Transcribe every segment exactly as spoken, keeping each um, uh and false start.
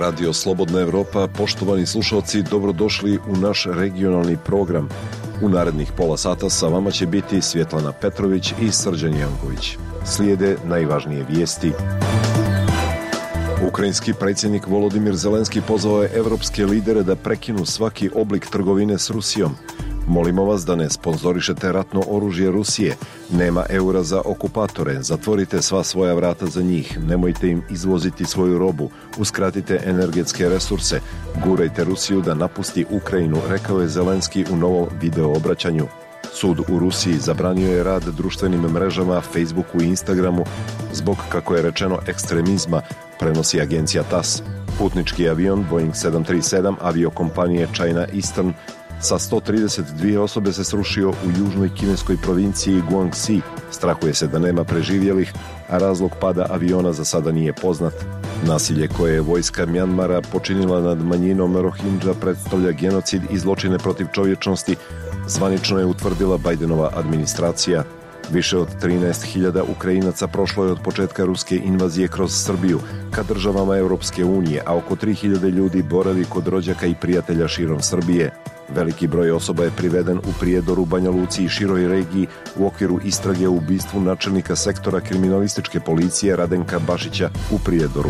Radio Slobodna Evropa, poštovani slušalci, dobrodošli u naš regionalni program. U narednih pola sata sa vama će biti Svjetlana Petrović i Srđan Janković. Slijede najvažnije vijesti. Ukrajinski predsjednik Volodimir Zelenski pozvao je evropske lidere da prekinu svaki oblik trgovine s Rusijom. Molimo vas da ne sponzorišete ratno oružje Rusije. Nema eura za okupatore. Zatvorite sva svoja vrata za njih. Nemojte im izvoziti svoju robu. Uskratite energetske resurse. Gurajte Rusiju da napusti Ukrajinu, rekao je Zelenski u novom video obraćanju. Sud u Rusiji zabranio je rad društvenim mrežama, Facebooku i Instagramu zbog, kako je rečeno, ekstremizma, prenosi agencija T A S. Putnički avion Boeing sedam tri sedam aviokompanije China Eastern sa sto trideset dvije osobe se srušio u južnoj kineskoj provinciji Guangxi. Strahuje se da nema preživjelih, a razlog pada aviona za sada nije poznat. Nasilje koje je vojska Mjanmara počinila nad manjinom Rohingya predstavlja genocid i zločine protiv čovječnosti, zvanično je utvrdila Bidenova administracija. Više od trinaest hiljada Ukrajinaca prošlo je od početka ruske invazije kroz Srbiju ka državama Europske unije, a oko tri hiljade ljudi boravi kod rođaka i prijatelja širom Srbije. Veliki broj osoba je priveden u Prijedoru, Banja Luci i široj regiji u okviru istrage o ubistvu načelnika sektora kriminalističke policije Radenka Bašića u Prijedoru.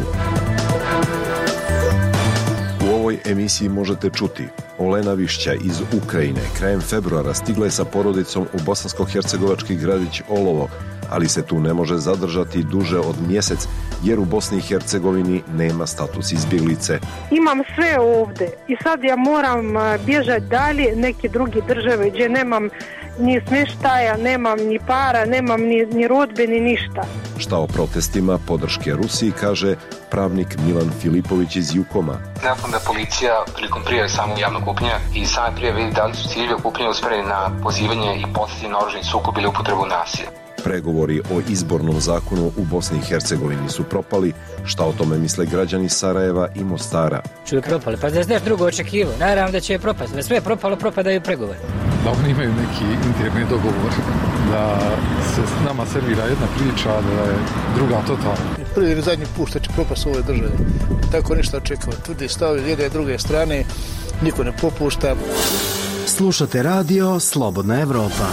U ovoj emisiji možete čuti: Olena Višća iz Ukrajine krajem februara stigla je sa porodicom u bosansko-hercegovački gradić Olovo, ali se tu ne može zadržati duže od mjesec jer u Bosni i Hercegovini nema status izbjeglice. Imam sve ovdje i sad ja moram bježati dalje neke druge države gdje nemam ni smještaja, nemam ni para, nemam ni, ni rodbe, ni ništa. Šta o protestima podrške Rusiji kaže pravnik Milan Filipović iz Jukoma. Neophodna policija prilikom prijave samog javnog okupljanja i same prijave vidi da li su ciljevi okupljanja usmjereni na pozivanje i podsjetiti na oružani sukob ili upotrebu nasilja. Pregovori o izbornom zakonu u Bosni i Hercegovini su propali. Šta o tome misle građani Sarajeva i Mostara? Čuju propali, pa da je nešto drugo očekivo. Naravno da će je propasti. Da sve je propalo, propadaju pregovori. Da oni imaju neki interni dogovor, da se s nama servira jedna priča, da je druga totalna. Prvi ili zadnji put što će propasti u ovoj državi. Tako ništa očekava. Tvrdi stavi jedne i druge strane, niko ne popušta. Slušate radio Slobodna Evropa.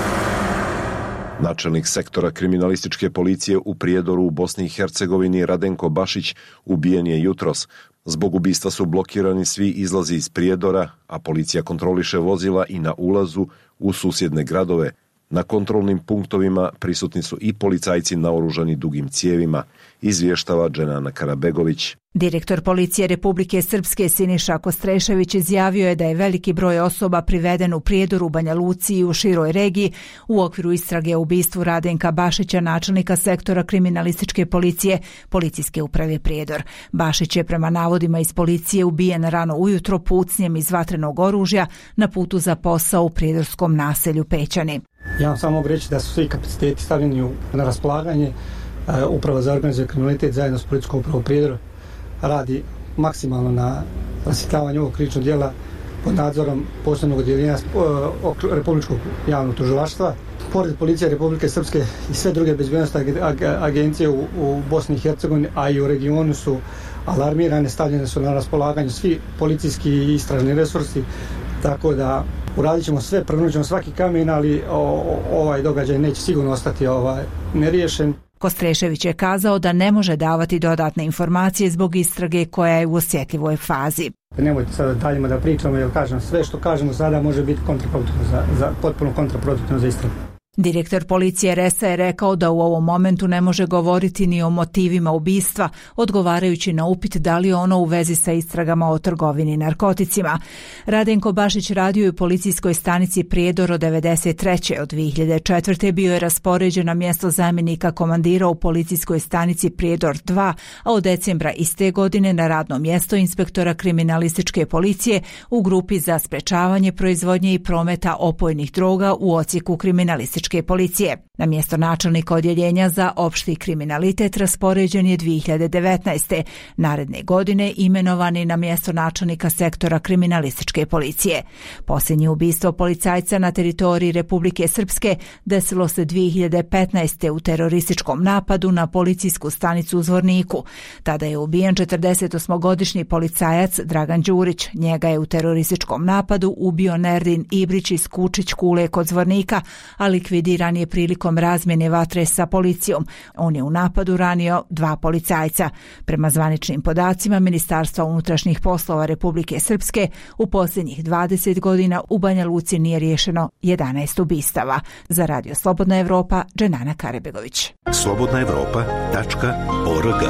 Načelnik sektora kriminalističke policije u Prijedoru u Bosni i Hercegovini Radenko Bašić ubijen je jutros. Zbog ubistva su blokirani svi izlazi iz Prijedora, a policija kontroliše vozila i na ulazu u susjedne gradove. Na kontrolnim punktovima prisutni su i policajci naoružani dugim cijevima, izvještava Dženana Karabegović. Direktor policije Republike Srpske Siniša Kostrešević izjavio je da je veliki broj osoba priveden u Prijedoru, Banja Luci i u široj regiji u okviru istrage o ubistvu Radenka Bašića, načelnika sektora kriminalističke policije Policijske uprave Prijedor. Bašić je prema navodima iz policije ubijen rano ujutro pucnjem iz vatrenog oružja na putu za posao u prijedorskom naselju Pećani. Ja vam samo mogu reći da su svi kapaciteti stavljeni na raspolaganje. Uprava za organizovani kriminalitet zajedno s Policijskom upravom Prijedor radi maksimalno na rasvjetljavanju ovog krivičnog djela pod nadzorom posebnog odjeljenja Republičkog javnog tužilaštva. Pored policije Republike Srpske i sve druge bezbjednosne agencije u, u Bosni i Hercegovini, a i u regionu su alarmirane, stavljene su na raspolaganju svi policijski i istražni resursi, tako da uradit ćemo sve, prvenut ćemo svaki kamen, ali o, o, ovaj događaj neće sigurno ostati ovaj, neriješen. Kostrešević je kazao da ne može davati dodatne informacije zbog istrage koja je u osjetljivoj fazi. Nemojte sada daljima da pričamo, jer kažem, sve što kažemo sada može biti kontraproduktivno za, za, potpuno kontraproduktivno za istragu. Direktor policije Resa je rekao da u ovom momentu ne može govoriti ni o motivima ubistva, odgovarajući na upit da li je ono u vezi sa istragama o trgovini narkoticima. Radenko Bašić radio je u policijskoj stanici Prijedor od devedeset treće. Od dvije hiljade četvrte. bio je raspoređen na mjesto zamjenika komandira u policijskoj stanici Prijedor dva, a od decembra iste godine na radno mjesto inspektora kriminalističke policije u grupi za sprečavanje proizvodnje i prometa opojnih droga u odsjeku kriminalističke kriminalističke policije. Na mjesto načelnika odjeljenja za opšti kriminalitet raspoređen je dvije hiljade devetnaeste. Naredne godine imenovan je na mjesto načelnika sektora kriminalističke policije. Posljednje ubistvo policajca na teritoriji Republike Srpske desilo se dvije hiljade petnaeste. u terorističkom napadu na policijsku stanicu u Zvorniku. Tada je ubijen četrdesetosmogodišnji policajac Dragan Đurić. Njega je u terorističkom napadu ubio Nerdin Ibrić iz Kučić Kule kod Zvornika, a likvidiran je prilikom razmjene vatre sa policijom. On je u napadu ranio dva policajca. Prema zvaničnim podacima Ministarstva unutrašnjih poslova Republike Srpske, u posljednjih dvadeset godina u Banja Luci nije riješeno jedanaest ubistava. Za Radio Slobodna Evropa, Dženana Karebegović. slobodna evropa tačka org.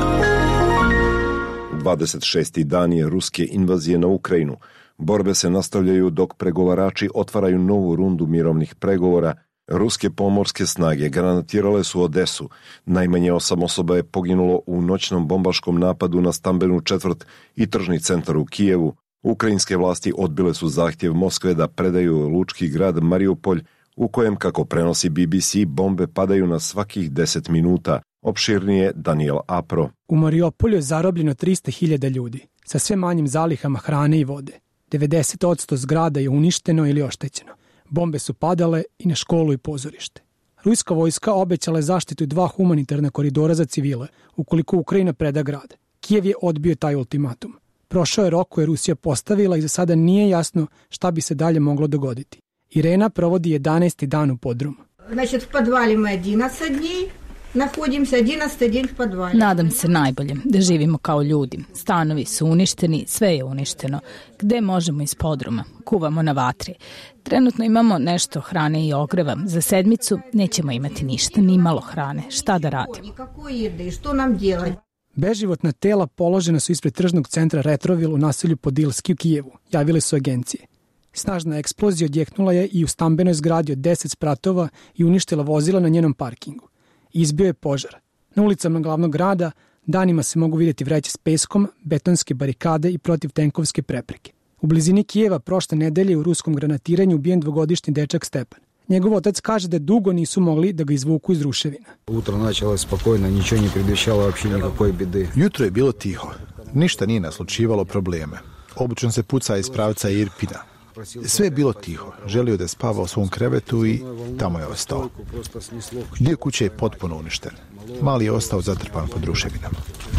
dvadeset šesti dan je ruske invazije na Ukrajinu. Borbe se nastavljaju dok pregovarači otvaraju novu rundu mirovnih pregovora. Ruske pomorske snage granatirale su Odesu. Najmanje osam osoba je poginulo u noćnom bombaškom napadu na stambenu četvrt i tržni centar u Kijevu. Ukrajinske vlasti odbile su zahtjev Moskve da predaju lučki grad Mariupolj, u kojem, kako prenosi B B C, bombe padaju na svakih deset minuta. Opširnije Daniel Apro. U Mariupolju je zarobljeno trista hiljada ljudi, sa sve manjim zalihama hrane i vode. devedeset posto zgrada je uništeno ili oštećeno. Bombe su padale i na školu i pozorište. Ruska vojska obećala je zaštitu dva humanitarna koridora za civile, ukoliko Ukrajina preda grad. Kijev je odbio taj ultimatum. Prošao je rok koji je Rusija postavila i za sada nije jasno šta bi se dalje moglo dogoditi. Irena provodi jedanaesti dan u podrumu. Znači, u podvali ima jedanaest dni, nahodimся jedanaesti dan u podvali. Nadam se najbolje, da živimo kao ljudi. Stanovi su uništeni, sve je uništeno. Gde možemo iz podruma? Kuvamo na vatri. Trenutno imamo nešto hrane i ogreva. Za sedmicu nećemo imati ništa, ni malo hrane. Šta da radimo? Nikako jede, što nam djelati? Beživotna tela položena su ispred tržnog centra Retrovil u naselju Podilski u Kijevu, javile su agencije. Snažna eksplozija odjeknula je i u stambenoj zgradi od deset spratova i uništila vozila na njenom parkingu. Izbio je požar. Na ulicama glavnog grada danima se mogu vidjeti vreće s peskom, betonske barikade i protivtenkovske prepreke. U blizini Kijeva prošle nedelje u ruskom granatiranju ubijen dvogodišnji dečak Stepan. Njegov otac kaže da dugo nisu mogli da ga izvuku iz ruševina. Utro načelo spokojno, ničego ne predviđalo uopće nikakve bide. Jutro je bilo tiho. Ništa nije naslučivalo probleme. Obično se puca iz pravca Irpina. Sve je bilo tiho. Želio da spava u svom krevetu i tamo je ostao. Dio kuće je potpuno uništen. Mali je ostao zatrpan pod ruševinama.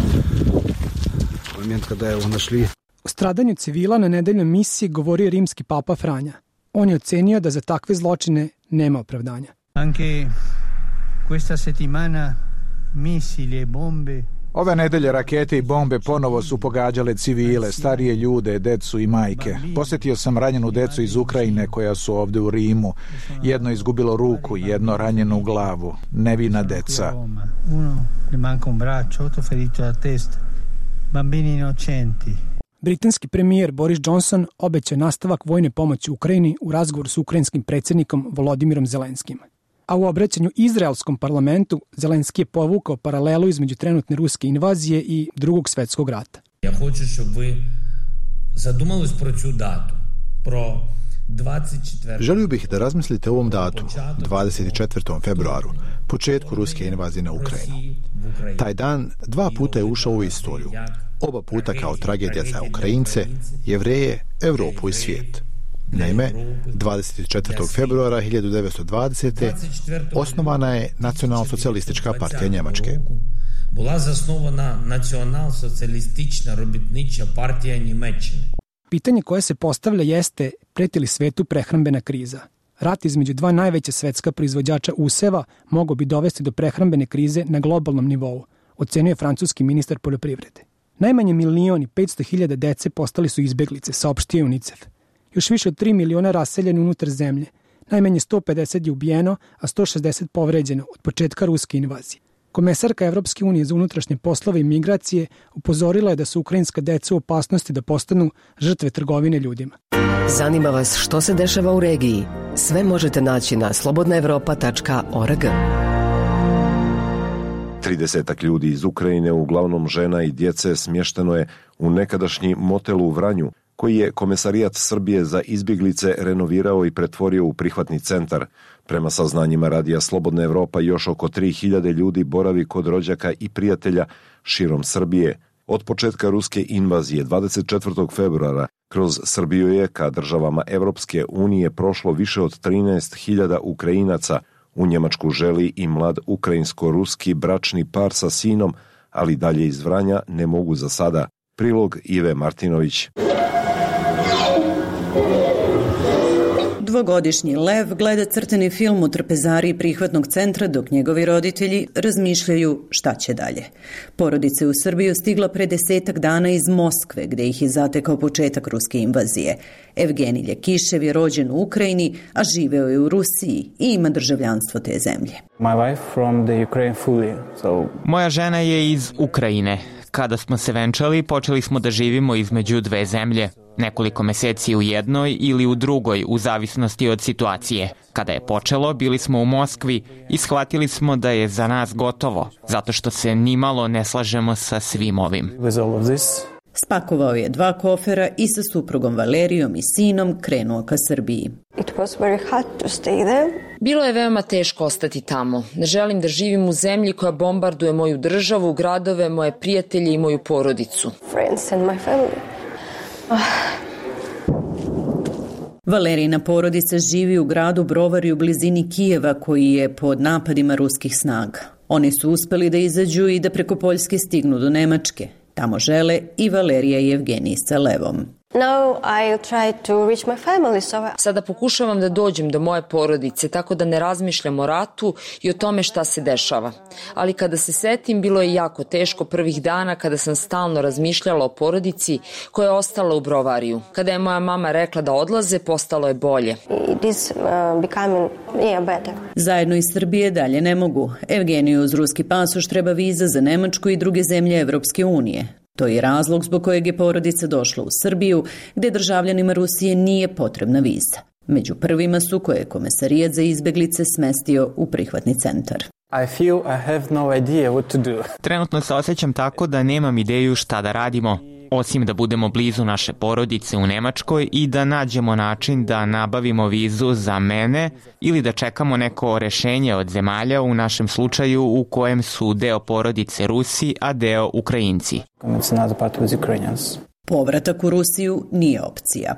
Moment kada je našli. O stradanju civila na nedeljnoj misiji govorio rimski papa Franja. On je ocenio da za takve zločine nema opravdanja. Anche questa settimana missili e bombe. Ove nedelje rakete i bombe ponovo su pogađale civile, starije ljude, decu i majke. Posjetio sam ranjenu decu iz Ukrajine koja su ovdje u Rimu. Jedno izgubilo ruku, jedno ranjeno u glavu. Nevina deca. Uno gli manca un braccio, otro ferito alla testa. Bambini innocenti. Britanski premijer Boris Johnson obeća nastavak vojne pomoći Ukrajini u razgovoru s ukrajinskim predsjednikom Volodimirom Zelenskim. A u obraćanju izraelskom parlamentu Zelenski je povukao paralelu između trenutne ruske invazije i drugog svjetskog rata. Ja hoću щоб ви задумались про цю дату, про dvadeset četvrtog Želio bih da razmislite o ovom datu, dvadeset četvrtom februaru, početku ruske invazije na Ukrajinu. Taj dan dva puta je ušao u istoriju. Oba puta kao tragedija za Ukrajince, Jevreje, Evropu i svijet. Naime, dvadeset četvrtog februara hiljadu devetsto dvadesete. osnovana je Nacionalsocijalistička partija Njemačke. Була заснована Націонал-соціалістична робітнича партія Німеччини. Pitanje koje se postavlja jeste preti li svetu prehrambena kriza. Rat između dva najveća svetska proizvođača useva mogao bi dovesti do prehrambene krize na globalnom nivou, ocenio francuski ministar poljoprivrede. Najmanje milion i petsto hiljada dece postali su izbeglice, saopštio UNICEF. Još više od tri miliona raseljeni unutar zemlje. Najmanje sto pedeset je ubijeno, a sto šezdeset povređeno od početka ruske invazije. Komesarka Evropske unije za unutrašnje poslove i migracije upozorila je da su ukrajinska deca u opasnosti da postanu žrtve trgovine ljudima. Zanima vas što se dešava u regiji? Sve možete naći na slobodna evropa tačka org. Tridesetak ljudi iz Ukrajine, uglavnom žena i djece, smješteno je u nekadašnji motel u Vranju, koji je Komesarijat Srbije za izbjeglice renovirao i pretvorio u prihvatni centar. Prema saznanjima Radija Slobodna Evropa, još oko tri hiljade ljudi boravi kod rođaka i prijatelja širom Srbije. Od početka ruske invazije dvadeset četvrtog februara kroz Srbiju je ka državama Evropske unije prošlo više od trinaest hiljada Ukrajinaca. U Njemačku želi i mlad ukrajinsko-ruski bračni par sa sinom, ali dalje iz Vranja ne mogu za sada. Prilog Ive Martinović. Dvogodišnji Lev gleda crteni film u trpezariji prihvatnog centra dok njegovi roditelji razmišljaju šta će dalje. Porodica je u Srbiju stigla pre desetak dana iz Moskve, gde ih je zatekao početak ruske invazije. Evgenij Ljekišev je rođen u Ukrajini, a živeo je u Rusiji i ima državljanstvo te zemlje. Moja žena je iz Ukrajine. Kada smo se venčali, počeli smo da živimo između dve zemlje. Nekoliko meseci u jednoj ili u drugoj, u zavisnosti od situacije. Kada je počelo, bili smo u Moskvi i shvatili smo da je za nas gotovo, zato što se nimalo ne slažemo sa svim ovim. Spakovao je dva kofera i sa suprugom Valerijom i sinom krenuo ka Srbiji. Bilo je veoma teško ostati tamo. Ne želim da živim u zemlji koja bombarduje moju državu, gradove, moje prijatelje i moju porodicu. Valerijina porodica živi u gradu Brovari u blizini Kijeva koji je pod napadima ruskih snaga. Oni su uspeli da izađu i da preko Poljske stignu do Nemačke. Tamo žele i Valerija i Evgenij sa Levom. Sada pokušavam da dođem do moje porodice, tako da ne razmišljam o ratu i o tome šta se dešava. Ali kada se setim, bilo je jako teško prvih dana kada sam stalno razmišljala o porodici koja je ostala u Brovariju. Kada je moja mama rekla da odlaze, postalo je bolje. Zajedno iz Srbije dalje ne mogu. Evgeniju uz ruski pasoš treba viza za Nemačku i druge zemlje Evropske unije. To je razlog zbog kojeg je porodica došla u Srbiju, gde državljanima Rusije nije potrebna viza. Među prvima su koje je Komesarijat za izbeglice smestio u prihvatni centar. I feel I have no idea what to do. Trenutno se osjećam tako da nemam ideju šta da radimo, osim da budemo blizu naše porodice u Nemačkoj i da nađemo način da nabavimo vizu za mene ili da čekamo neko rešenje od zemalja, u našem slučaju u kojem su deo porodice Rusi, a deo Ukrajinci. Povratak u Rusiju nije opcija.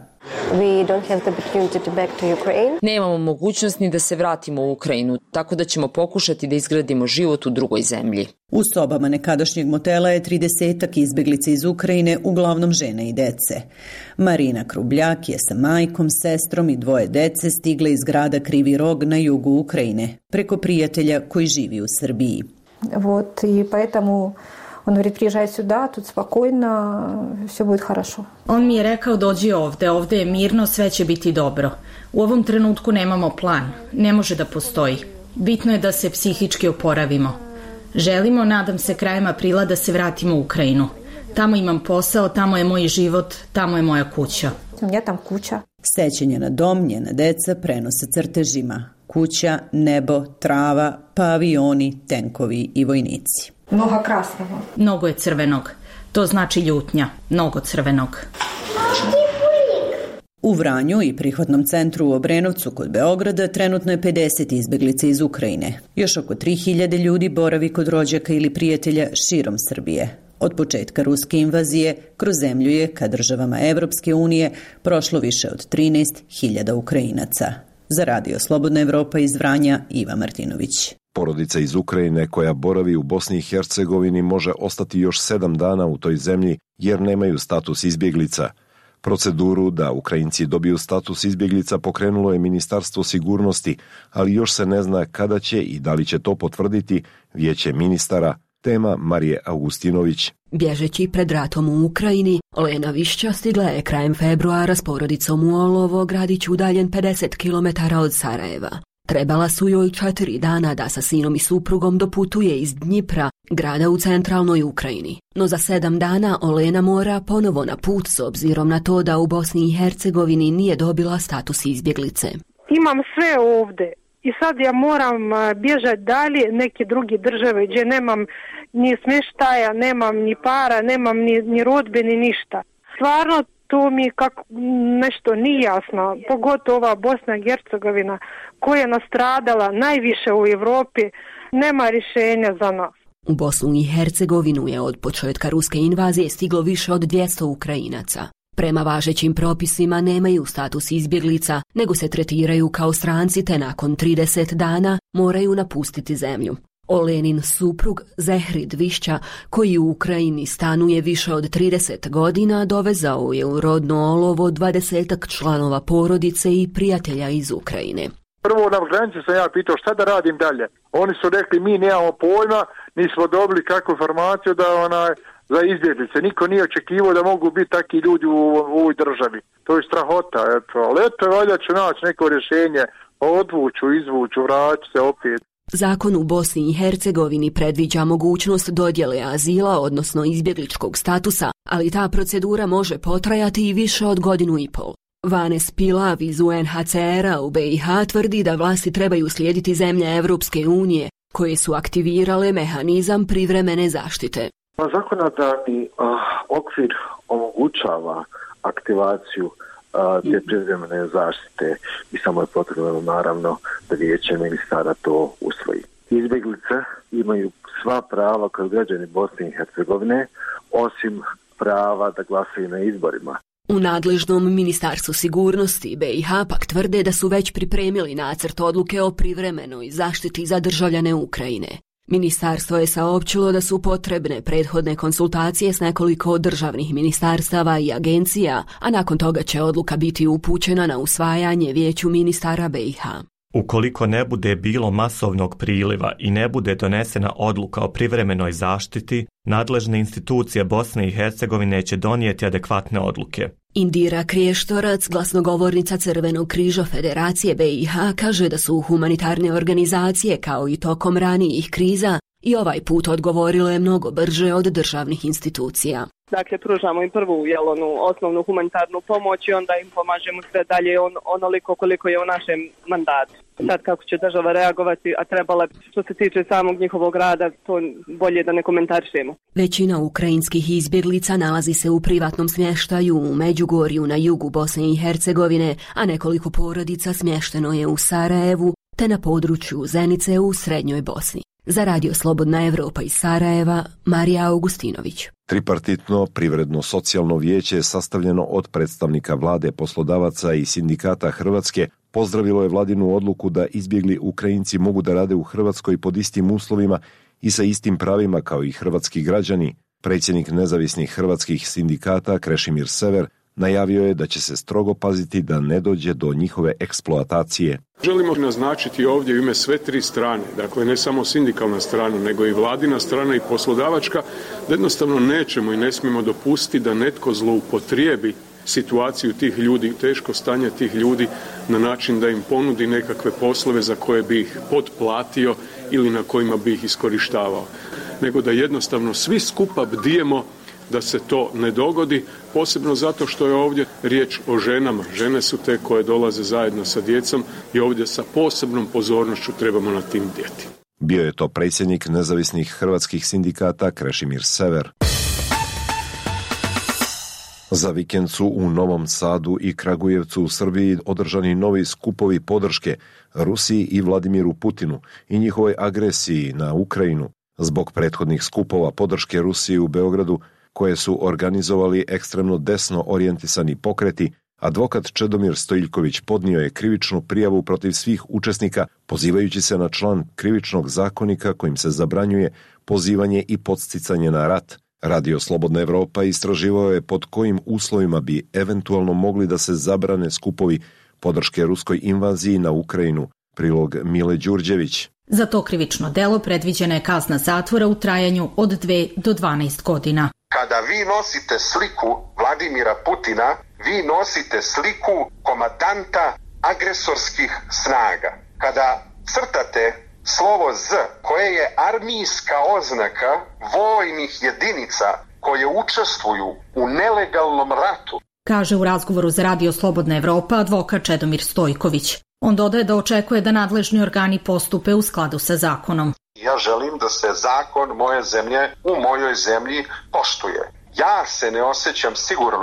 Nemamo mogućnost ni da se vratimo u Ukrajinu, tako da ćemo pokušati da izgradimo život u drugoj zemlji. U sobama nekadašnjeg motela je tridesetak izbeglica iz Ukrajine, uglavnom žene i dece. Marina Krubljak je sa majkom, sestrom i dvoje dece stigla iz grada Krivi Rog na jugu Ukrajine, preko prijatelja koji živi u Srbiji. Вот, и поэтому on говорит, приезжай сюда, тут спокойно, все будет хорошо. On mi je rekao dođi ovde, ovde je mirno, sve će biti dobro. U ovom trenutku nemamo plan, ne može da postoji. Bitno je da se psihički oporavimo. Želimo, nadam se, krajem aprila da se vratimo u Ukrajinu. Tamo imam posao, tamo je moj život, tamo je moja kuća. Ja tam kuća. Sećanje na dom, njena deca prenose crtežima. Kuća, nebo, trava, pa avioni, tenkovi i vojnici. Mnogo krasnog. Mnogo je crvenog. To znači ljutnja. Mnogo crvenog. U Vranju i prihvatnom centru u Obrenovcu kod Beograda trenutno je pedeset izbeglica iz Ukrajine. Još oko tri hiljade ljudi boravi kod rođaka ili prijatelja širom Srbije. Od početka ruske invazije kroz zemlju je ka državama Evropske unije prošlo više od trinaest hiljada Ukrajinaca. Za Radio Slobodna Evropa iz Vranja, Iva Martinović. Porodica iz Ukrajine koja boravi u Bosni i Hercegovini može ostati još sedam dana u toj zemlji jer nemaju status izbjeglica. Proceduru da Ukrajinci dobiju status izbjeglica pokrenulo je Ministarstvo sigurnosti, ali još se ne zna kada će i da li će to potvrditi Vijeće ministara. Tema Marije Augustinović. Bježeći pred ratom u Ukrajini, Lena Višća stigla je krajem februara s porodicom u Olovo, gradić udaljen pedeset kilometara od Sarajeva. Trebala su joj četiri dana da sa sinom i suprugom doputuje iz Dnjipra, grada u centralnoj Ukrajini. No za sedam dana Olena mora ponovo na put s obzirom na to da u Bosni i Hercegovini nije dobila status izbjeglice. Imam sve ovde i sad ja moram bježati dalje neke druge države gdje nemam ni smještaja, nemam ni para, nemam ni, ni rodbe, ni ništa. Stvarno To mi kako nešto nije jasno, pogotovo ova Bosna i Hercegovina koja je nastradala najviše u Europi, nema rješenja za nas. U Bosnu i Hercegovinu je od početka ruske invazije stiglo više od dvjesto Ukrajinaca. Prema važećim propisima nemaju status izbjeglica, nego se tretiraju kao stranci te nakon trideset dana moraju napustiti zemlju. Olenin suprug Zehrid Višća, koji u Ukrajini stanuje više od trideset godina, dovezao je u rodno olovo dvadesetak članova porodice i prijatelja iz Ukrajine. Prvo na granici sam ja pitao šta da radim dalje. Oni su rekli mi nemamo pojma, nismo dobili kakvu informaciju da ona za izbjeglice. Niko nije očekivao da mogu biti takvi ljudi u, u ovoj državi. To je strahota, eto. Ali eto, valjda će naći neko rješenje, odvuću, izvuću, vraći se opet. Zakon u Bosni i Hercegovini predviđa mogućnost dodjele azila, odnosno izbjegličkog statusa, ali ta procedura može potrajati i više od godinu i pol. Vanes Pilav iz U N H C R-a u B i H tvrdi da vlasti trebaju slijediti zemlje Evropske unije, koje su aktivirale mehanizam privremene zaštite. Zakonodavni okvir omogućava aktivaciju a, te privremene zaštite i samo je potrebno naravno da vijeće ministara to usvoji. Izbjeglice imaju sva prava kao građani Bosne i Hercegovine, osim prava da glasaju na izborima. U nadležnom Ministarstvu sigurnosti B i H pak tvrde da su već pripremili nacrt odluke o privremenoj zaštiti za državljane Ukrajine. Ministarstvo je saopćilo da su potrebne prethodne konsultacije s nekoliko državnih ministarstava i agencija, a nakon toga će odluka biti upućena na usvajanje Vijeću ministara B i H. Ukoliko ne bude bilo masovnog priliva i ne bude donesena odluka o privremenoj zaštiti, nadležne institucije Bosne i Hercegovine će donijeti adekvatne odluke. Indira Kriještorac, glasnogovornica Crvenog križa Federacije B i H, kaže da su humanitarne organizacije, kao i tokom ranijih kriza, i ovaj put odgovorile mnogo brže od državnih institucija. Dakle, pružamo im prvu jel, onu, osnovnu humanitarnu pomoć i onda im pomažemo sve dalje on, onoliko koliko je u našem mandatu. Sad kako će država reagovati, a trebala što se tiče samog njihovog rada, to bolje da ne komentarišemo. Većina ukrajinskih izbjeglica nalazi se u privatnom smještaju u Međugorju na jugu Bosne i Hercegovine, a nekoliko porodica smješteno je u Sarajevu te na području Zenice u srednjoj Bosni. Za Radio Slobodna Evropa iz Sarajeva, Marija Augustinović. Tripartitno privredno socijalno vijeće sastavljeno od predstavnika vlade, poslodavaca i sindikata Hrvatske pozdravilo je vladinu odluku da izbjegli Ukrajinci mogu da rade u Hrvatskoj pod istim uslovima i sa istim pravima kao i hrvatski građani. Predsjednik nezavisnih hrvatskih sindikata Krešimir Sever najavio je da će se strogo paziti da ne dođe do njihove eksploatacije. Želimo naznačiti ovdje u ime sve tri strane, dakle ne samo sindikalna strana, nego i vladina strana i poslodavačka, da jednostavno nećemo i ne smijemo dopustiti da netko zloupotrijebi situaciju tih ljudi, teško stanje tih ljudi na način da im ponudi nekakve poslove za koje bi ih potplatio ili na kojima bi ih iskorištavao. Nego da jednostavno svi skupa bdijemo da se to ne dogodi, posebno zato što je ovdje riječ o ženama. Žene su te koje dolaze zajedno sa djecom i ovdje sa posebnom pozornošću trebamo na tim bdjeti. Bio je to predsjednik nezavisnih hrvatskih sindikata Krešimir Sever. Za vikend su u Novom Sadu i Kragujevcu u Srbiji održani novi skupovi podrške Rusiji i Vladimiru Putinu i njihovoj agresiji na Ukrajinu. Zbog prethodnih skupova podrške Rusiji u Beogradu, koje su organizovali ekstremno desno orijentisani pokreti, advokat Čedomir Stojiljković podnio je krivičnu prijavu protiv svih učesnika, pozivajući se na član krivičnog zakonika kojim se zabranjuje pozivanje i podsticanje na rat. Radio Slobodna Evropa istraživao je pod kojim uslovima bi eventualno mogli da se zabrane skupovi podrške ruskoj invaziji na Ukrajinu. Prilog Mile Đurđević. Za to krivično delo predviđena je kazna zatvora u trajanju od dve do dvanaest godina. Kada vi nosite sliku Vladimira Putina, vi nosite sliku komandanta agresorskih snaga. Kada crtate slovo Z, koje je armijska oznaka vojnih jedinica koje učestvuju u nelegalnom ratu, kaže u razgovoru za Radio Slobodna Evropa advokat Čedomir Stojković. On dodaje da očekuje da nadležni organi postupe u skladu sa zakonom. Ja želim da se zakon moje zemlje u mojoj zemlji poštuje. Ja se ne osjećam sigurno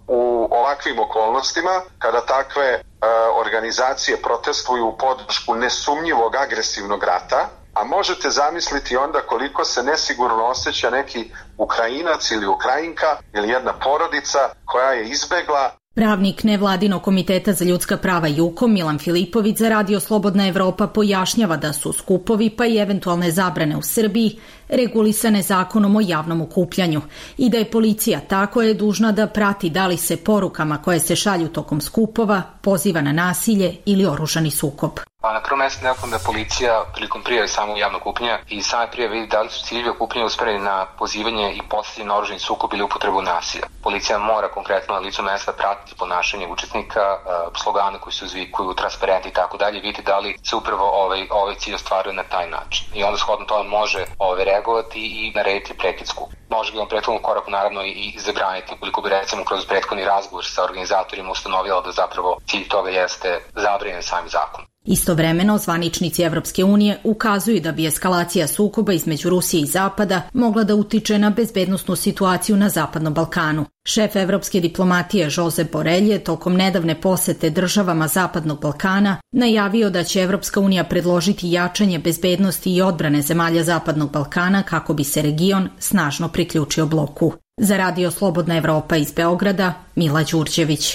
u ovakvim okolnostima, kada takve e, organizacije protestuju u podršku nesumnjivog agresivnog rata, a možete zamisliti onda koliko se nesigurno osjeća neki Ukrajinac ili Ukrajinka ili jedna porodica koja je izbegla. Pravnik nevladinog komiteta za ljudska prava JUKO Milan Filipović za Radio Slobodna Evropa pojašnjava da su skupovi pa i eventualne zabrane u Srbiji regulisane zakonom o javnom okupljanju i da je policija ta koja je dužna da prati da li se porukama koje se šalju tokom skupova poziva na nasilje ili oružani sukob. Pa na prvom mjestu neophodno da policija prilikom prijave samog javnog okupljanja i same prijave vidi da li su ciljevi okupljanja usmjereni na pozivanje i postavljanje na oružani sukob ili upotrebu nasilja. Policija mora konkretno na licu mesta pratiti ponašanje učesnika, slogane koji se uzvikuju, transparenti i tako dalje, vidjeti da li se upravo ovaj, ovaj cilj ostvaruje na taj način. I onda shodno tome može ovaj, reagovati i narediti prekid skupa. Može ga on prethodnom koraku naravno i zabraniti ukoliko bi recimo kroz prethodni razgovor sa organizatorima ustanovila da zapravo cilj toga jeste zabranjen samim zakonom. Istovremeno, zvaničnici Evropske unije ukazuju da bi eskalacija sukoba između Rusije i Zapada mogla da utiče na bezbednosnu situaciju na Zapadnom Balkanu. Šef evropske diplomatije Josep Borrell je tokom nedavne posete državama Zapadnog Balkana najavio da će Evropska unija predložiti jačanje bezbednosti i odbrane zemalja Zapadnog Balkana kako bi se region snažno priključio bloku. Za Radio Slobodna Evropa iz Beograda, Mila Đurđević.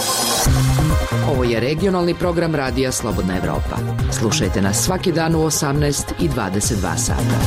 Ovo je regionalni program Radija Slobodna Evropa. Slušajte nas svaki dan u osamnaest i dvadeset dva sata.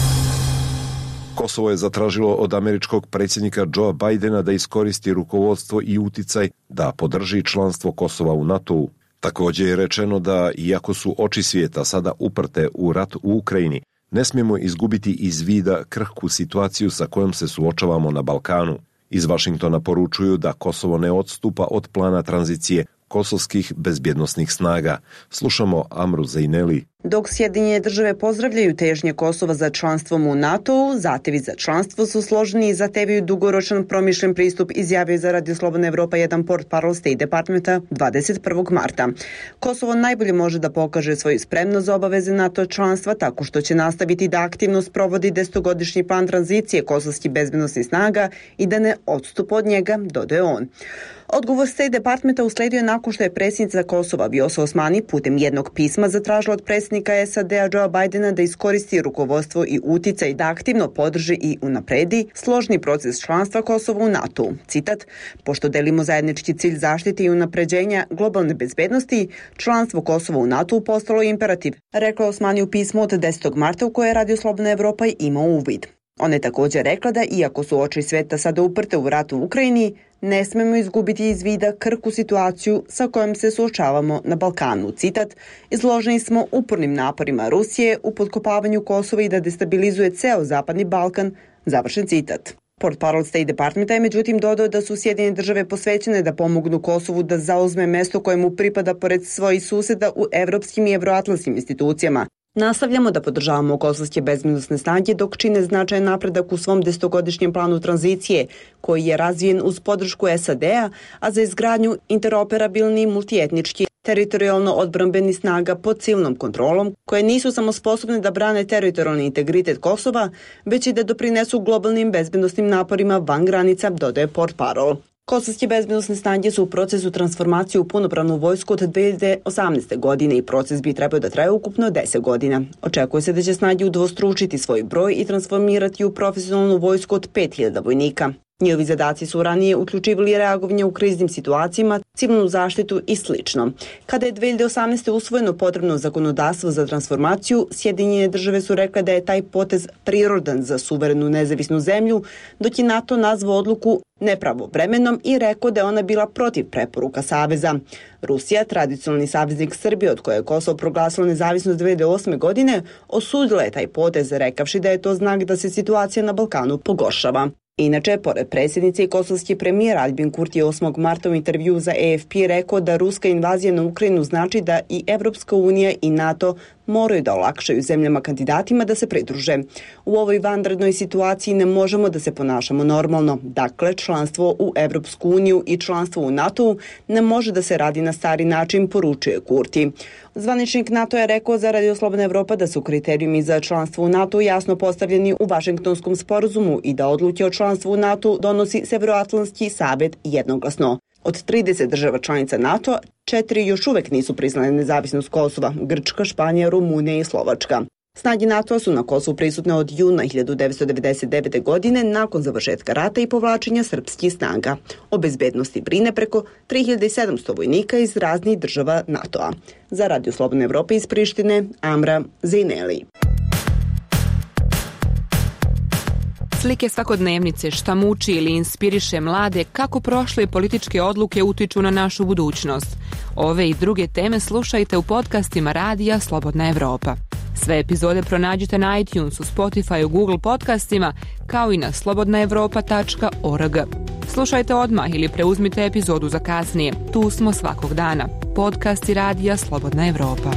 Kosovo je zatražilo od američkog predsjednika Joea Bidena da iskoristi rukovodstvo i uticaj da podrži članstvo Kosova u NATO-u. Također je rečeno da, iako su oči svijeta sada uprte u rat u Ukrajini, ne smijemo izgubiti iz vida krhku situaciju sa kojom se suočavamo na Balkanu. Iz Vašingtona poručuju da Kosovo ne odstupa od plana tranzicije kosovskih bezbjednosnih snaga. Slušamo Amru Zejneli. Dok Sjedinjene države pozdravljaju težnje Kosova za članstvom u NATO-u, zahtevi za članstvo su složeni i zahtevaju dugoročan promišljen pristup, izjavio za Radio Slobodna Evropa jedan portparol State Departmenta dvadeset prvog marta. Kosovo najbolje može da pokaže svoju spremnost za obaveze NATO članstva tako što će nastaviti da aktivno sprovodi desetogodišnji plan tranzicije kosovskih bezbjednosnih snaga i da ne odstupa od njega, dodaje on. Odgovor State Departmenta usledio je nakon što je predsjednica Kosova Vjosa Osmani putem jednog pisma zatražila od predsjednika S A D-a Joea Bidena da iskoristi rukovodstvo i uticaj da aktivno podrži i unapredi složni proces članstva Kosova u NATO-u. Citat: pošto delimo zajednički cilj zaštite i unapređenja globalne bezbednosti, članstvo Kosova u NATO-u postalo je imperativ, rekla je Osmani u pismu od desetog marta u koje je Radio Slobodna Evropa imao uvid. Ona je također rekla da, iako su oči sveta sada uprte u ratu u Ukrajini, ne smemo izgubiti iz vida krhku situaciju sa kojom se suočavamo na Balkanu. Citat: izloženi smo upornim naporima Rusije u potkopavanju Kosova i da destabilizuje ceo Zapadni Balkan. Završen citat. Portparol State Departmenta je međutim dodao da su Sjedinjene države posvećene da pomognu Kosovu da zauzme mesto koje mu pripada pored svojih suseda u evropskim i evroatlantskim institucijama. Nastavljamo da podržavamo kosovske bezbednosne snage dok čine značajan napredak u svom desetogodišnjem planu tranzicije, koji je razvijen uz podršku S A D-a, a za izgradnju interoperabilni multietnički teritorijalno odbrambeni snaga pod silnom kontrolom, koje nisu samo sposobne da brane teritorijalni integritet Kosova, već i da doprinesu globalnim bezbednosnim naporima van granica, dodaje portparol. Kosovske bezbednosne snage su u procesu transformacije u punopravnu vojsku od dve hiljade osamnaeste. godine i proces bi trebao da traje ukupno deset godina. Očekuje se da će snage udvostručiti svoj broj i transformirati u profesionalnu vojsku od pet hiljada vojnika. Njihovi zadaci su ranije uključivali reagovanje u kriznim situacijama, civilnu zaštitu i slično. Kada je dve hiljade osamnaeste. usvojeno potrebno zakonodavstvo za transformaciju, Sjedinjene države su rekle da je taj potez prirodan za suverenu nezavisnu zemlju, dok je NATO nazvao odluku nepravovremenom i rekao da je ona bila protiv preporuka Saveza. Rusija, tradicionalni saveznik Srbije od koje je Kosovo proglasilo nezavisnost dve hiljade osme. godine, osudila je taj potez, rekavši da je to znak da se situacija na Balkanu pogoršava. Inače, pored predsjednice i kosovski premijer Albin Kurti je osmog marta u intervju za A F P rekao da ruska invazija na Ukrajinu znači da i Evropska unija i NATO moraju da olakšaju zemljama kandidatima da se pridruže. U ovoj vanrednoj situaciji ne možemo da se ponašamo normalno. Dakle, članstvo u Evropsku uniju i članstvo u NATO ne može da se radi na stari način, poručuje Kurti. Zvaničnik NATO je rekao za Radio Slobodna Evropa da su kriterijumi za članstvo u NATO jasno postavljeni u Vašingtonskom sporazumu i da odluke o članstvu u NATO donosi Severoatlantski savet jednoglasno. Od trideset država članica NATO, četiri još uvek nisu priznale nezavisnost Kosova, Grčka, Španija, Rumunija i Slovačka. Snage NATO su na Kosovu prisutne od juna hiljadu devetsto devedeset devete. godine nakon završetka rata i povlačenja srpskih snaga. O bezbednosti brine preko tri hiljade sedamsto vojnika iz raznih država NATO-a. Za Radio Slobodna Evropa iz Prištine, Amra Zejneli. Slike svakodnevnice, šta muči ili inspiriše mlade, kako prošle političke odluke utiču na našu budućnost. Ove i druge teme slušajte u podcastima Radija Slobodna Evropa. Sve epizode pronađite na iTunesu, Spotify, Google podcastima, kao i na slobodna evropa tačka org. Slušajte odmah ili preuzmite epizodu za kasnije. Tu smo svakog dana. Podcasti Radija Slobodna Evropa.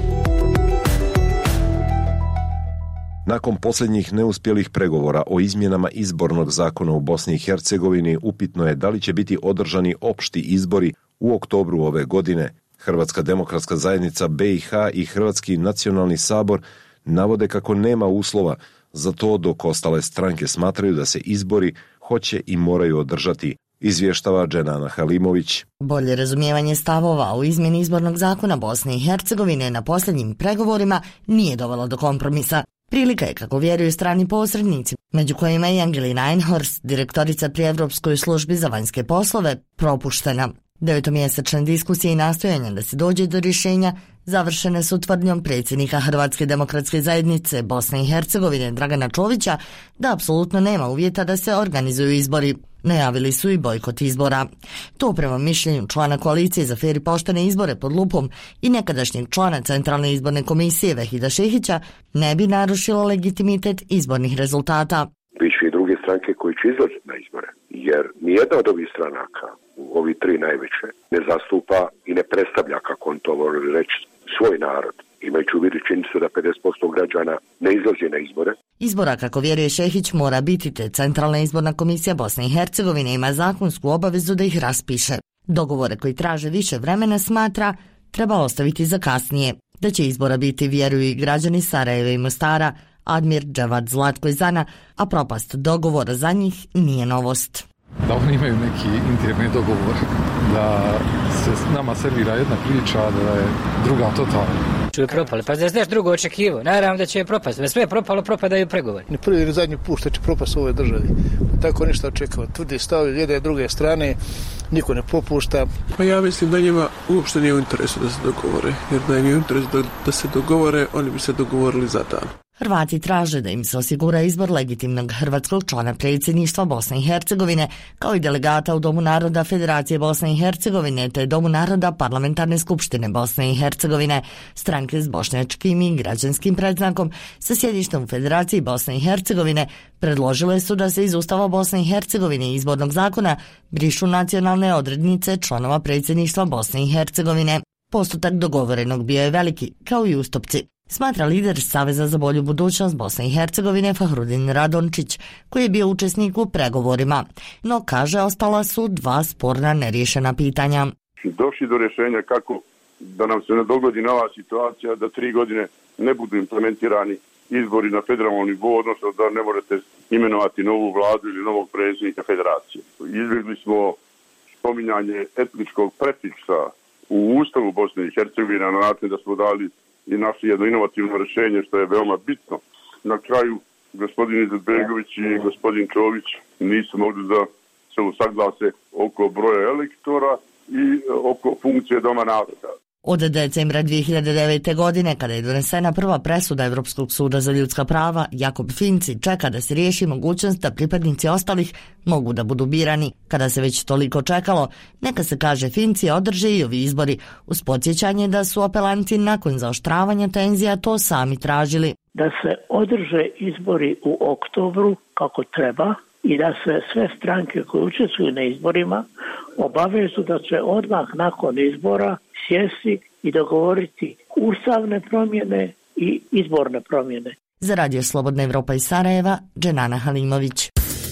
Nakon posljednjih neuspjelih pregovora o izmjenama izbornog zakona u Bosni i Hercegovini, upitno je da li će biti održani opšti izbori u oktobru ove godine. Hrvatska demokratska zajednica B i H i Hrvatski nacionalni sabor navode kako nema uslova za to, dok ostale stranke smatraju da se izbori hoće i moraju održati, izvještava Dženana Halimović. Bolje razumijevanje stavova u izmjeni izbornog zakona Bosne i Hercegovine na posljednjim pregovorima nije dovelo do kompromisa. Prilika je, kako vjeruju strani posrednici, među kojima je Angelina Einhorst, direktorica pri Evropskoj službi za vanjske poslove, propuštena. Devetomjesečne diskusije i nastojanja da se dođe do rješenja završene su tvrdnjom predsjednika Hrvatske demokratske zajednice Bosne i Hercegovine Dragana Čovića da apsolutno nema uvjeta da se organizuju izbori. Najavili su i bojkot izbora. To prema mišljenju člana koalicije za fer i poštene izbore pod lupom i nekadašnjeg člana Centralne izborne komisije Vehida Šehića ne bi narušilo legitimitet izbornih rezultata. Biće i druge stranke koji će izlaziti na izbore, jer nijedna od ovih stranaka, ovi tri najveće, ne zastupa i ne predstavlja, kako on to voli reći, svoj narod. Imajući u vidu činjenicu da pedeset posto građana ne izlazi na izbore. Izbora, kako vjeruje Šehić, mora biti, te Centralna izborna komisija Bosne i Hercegovine ima zakonsku obavezu da ih raspiše. Dogovore koji traže više vremena, smatra, treba ostaviti za kasnije. Da će izbora biti, vjeruju i građani Sarajeva i Mostara, Admir Džavad Zlatko iz Zana, a propast dogovora za njih nije novost. Da oni imaju neki interni dogovor, da se s nama servira jedna priča, da je druga totalna. Čuje propali, pa da znaš drugo očekivo, naravno da će je propast, sve je propalo, propadaju pregovori. Ne prvi ili zadnji put što će propast u ovoj državi, tako ništa očekava, tvrdi stavi jedne druge strane, niko ne popušta. Pa ja mislim da njima uopšte nije u interesu da se dogovore, jer da im je u interesu da, da se dogovore, oni bi se dogovorili za dan. Hrvati traže da im se osigura izbor legitimnog hrvatskog člana predsjedništva Bosne i Hercegovine, kao i delegata u Domu naroda Federacije Bosne i Hercegovine te Domu naroda Parlamentarne skupštine Bosne i Hercegovine, stranke s bošnjačkim i građanskim predznakom sa sjedištem u Federaciji Bosne i Hercegovine predložile su da se iz Ustava Bosne i Hercegovine i izbornog zakona brišu nacionalne odrednice članova predsjedništva Bosne i Hercegovine. Postotak dogovorenog bio je veliki, kao i ustupci, smatra lider Saveza za bolju budućnost Bosne i Hercegovine Fahrudin Radončić, koji je bio učesnik u pregovorima, no kaže ostala su dva sporna neriješena pitanja. Došli do rješenja kako da nam se ne dogodi nova situacija da tri godine ne budu implementirani izbori na federalnom nivou, odnosno da ne možete imenovati novu vladu ili novog predsjednika federacije. Izbjegli smo spominjanje etničkog prefiksa u Ustavu Bosne i Hercegovine na način da smo dali i našli jedno inovativno rješenje što je veoma bitno. Na kraju gospodin Izetbegović i gospodin Čović nisu mogli da se usaglase oko broja elektora i oko funkcije Doma naroda. Od decembra dvije hiljade devete. godine, kada je donesena prva presuda Evropskog suda za ljudska prava, Jakob Finci čeka da se riješi mogućnost da pripadnici ostalih mogu da budu birani. Kada se već toliko čekalo, neka se, kaže Finci, održe i ovi izbori, uz podsjećanje da su apelanti nakon zaoštravanja tenzija to sami tražili. Da se održe izbori u oktobru kako treba i da se sve stranke koje učestvuju na izborima obavezu da će odmah nakon izbora sjesti i dogovoriti ustavne promjene i izborne promjene. Za Radio Slobodna Evropa iz Sarajeva, Dženana Halimović.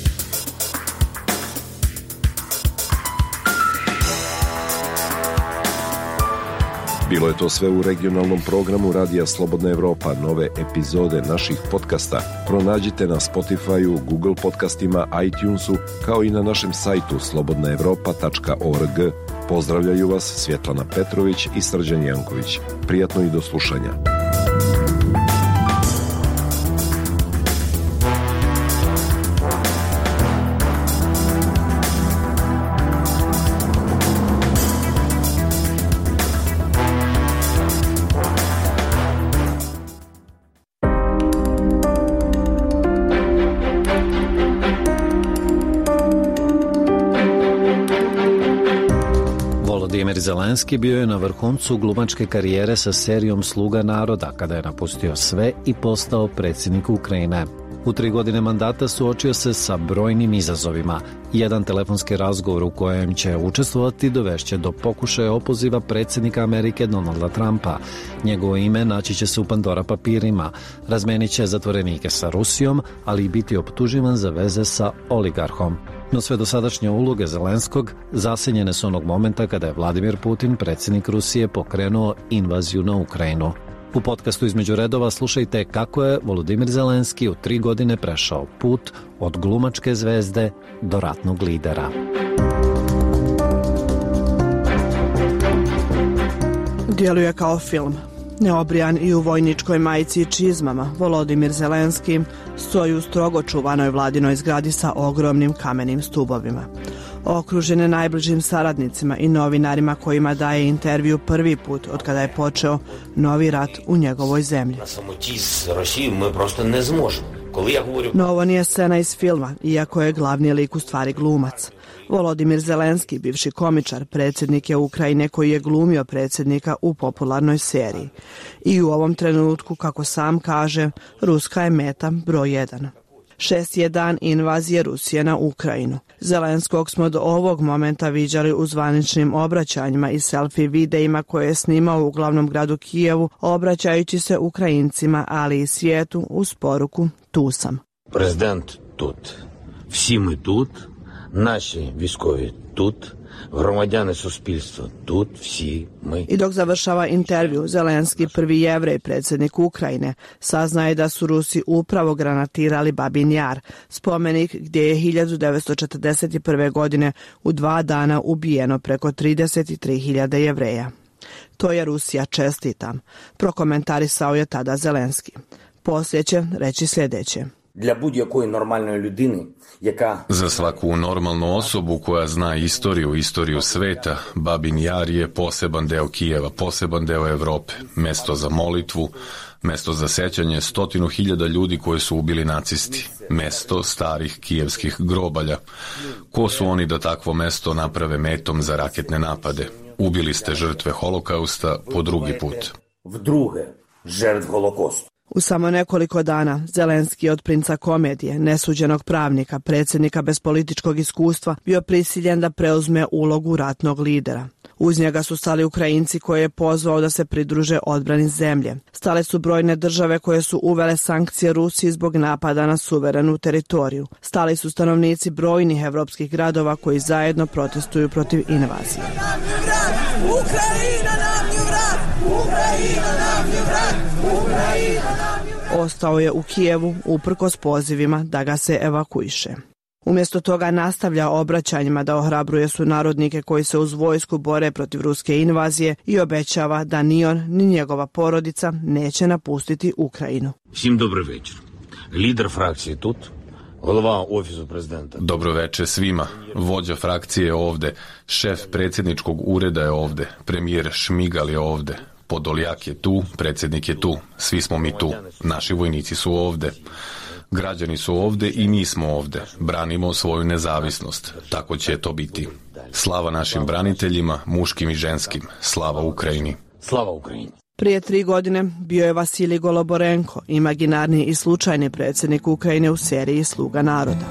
Bilo je to sve u regionalnom programu Radija Slobodna Evropa. Nove epizode naših podcasta pronađite na Spotify-u, Google podcastima, iTunesu, kao i na našem sajtu slobodna evropa tačka org. Pozdravljaju vas Svjetlana Petrović i Srđan Janković. Prijatno i do slušanja. Volodimir Zelenski bio je na vrhuncu glumačke karijere sa serijom Sluga naroda, kada je napustio sve i postao predsjednik Ukrajine. U tri godine mandata suočio se sa brojnim izazovima. Jedan telefonski razgovor u kojem će učestvovati dovešće do pokušaja opoziva predsjednika Amerike Donalda Trumpa. Njegovo ime naći će se u Pandora papirima. Razmenit će zatvorenike sa Rusijom, ali i biti optuživan za veze sa oligarhom. No sve dosadašnje uloge Zelenskog zasenjene su onog momenta kada je Vladimir Putin, predsjednik Rusije, pokrenuo invaziju na Ukrajinu. U podcastu Između redova slušajte kako je Volodimir Zelenski u tri godine prešao put od glumačke zvezde do ratnog lidera. Djeluje kao film. Neobrijan i u vojničkoj majici i čizmama, Volodimir Zelenski stoji u strogo čuvanoj vladinoj zgradi sa ogromnim kamenim stubovima. Okružen je najbližim saradnicima i novinarima kojima daje intervju prvi put od kada je počeo novi rat u njegovoj zemlji. No ovo nije scena iz filma, iako je glavni lik u stvari glumac. Volodimir Zelenski, bivši komičar, predsjednik je Ukrajine koji je glumio predsjednika u popularnoj seriji. I u ovom trenutku, kako sam kaže, Ruska je meta broj jedan. Šesti je dan invazije Rusije na Ukrajinu. Zelenskog smo do ovog momenta viđali u zvaničnim obraćanjima i selfie videima koje je snimao u glavnom gradu Kijevu, obraćajući se Ukrajincima, ali i svijetu uz poruku "Tu sam". Президент тут. Всі ми тут. Наші військові тут. Громадяни суспільства тут, всі ми. I dok završava intervju, Zelenski, prvi Jevrej, predsjednik Ukrajine, saznaje da su Rusi upravo granatirali Babin Jar, spomenik gdje je hiljadu devetsto četrdeset prve. godine u dva dana ubijeno preko trideset tri hiljade Jevreja. To je Rusija, čestitam, prokomentarisao je tada Zelenski. Poslije će reći sljedeće. Для будь-якої нормальної людини, яка... Za svaku normalnu osobu koja zna istoriju, istoriju sveta, Babin Jar je poseban deo Kijeva, poseban deo Evrope, mesto za molitvu, mesto za sećanje stotinu hiljada ljudi koje su ubili nacisti, mesto starih kijevskih grobalja. Ko su oni da takvo mesto naprave metom za raketne napade? Ubili ste žrtve holokausta po drugi put. Vdruge, žrtv holokausta. U samo nekoliko dana Zelenski je od princa komedije, nesuđenog pravnika, predsjednika bez političkog iskustva, bio prisiljen da preuzme ulogu ratnog lidera. Uz njega su stali Ukrajinci koje je pozvao da se pridruže odbrani zemlje. Stale su brojne države koje su uvele sankcije Rusiji zbog napada na suverenu teritoriju. Stali su stanovnici brojnih evropskih gradova koji zajedno protestuju protiv invazije. Ukrajina nam je vrat! Ukrajina nam je vrat! Ukrajina nam je vrat! Ostao je u Kijevu uprkos pozivima da ga se evakuiše. Umjesto toga nastavlja obraćanjima da ohrabruje sunarodnike koji se uz vojsku bore protiv ruske invazije i obećava da ni on ni njegova porodica neće napustiti Ukrajinu. Всім добрий вечір. Лідер фракції тут, голова офісу президента. Dobro veče svima. Vođa frakcije je ovde, šef predsjedničkog ureda je ovde, premijer Šmigal je ovde, Podoljak je tu, predsjednik je tu, svi smo mi tu, naši vojnici su ovde. Građani su ovde i mi smo ovde. Branimo svoju nezavisnost. Tako će to biti. Slava našim braniteljima, muškim i ženskim. Slava Ukrajini. Slava Ukrajini. Prije tri godine bio je Vasilij Goloborenko, imaginarni i slučajni predsjednik Ukrajine u seriji Sluga naroda.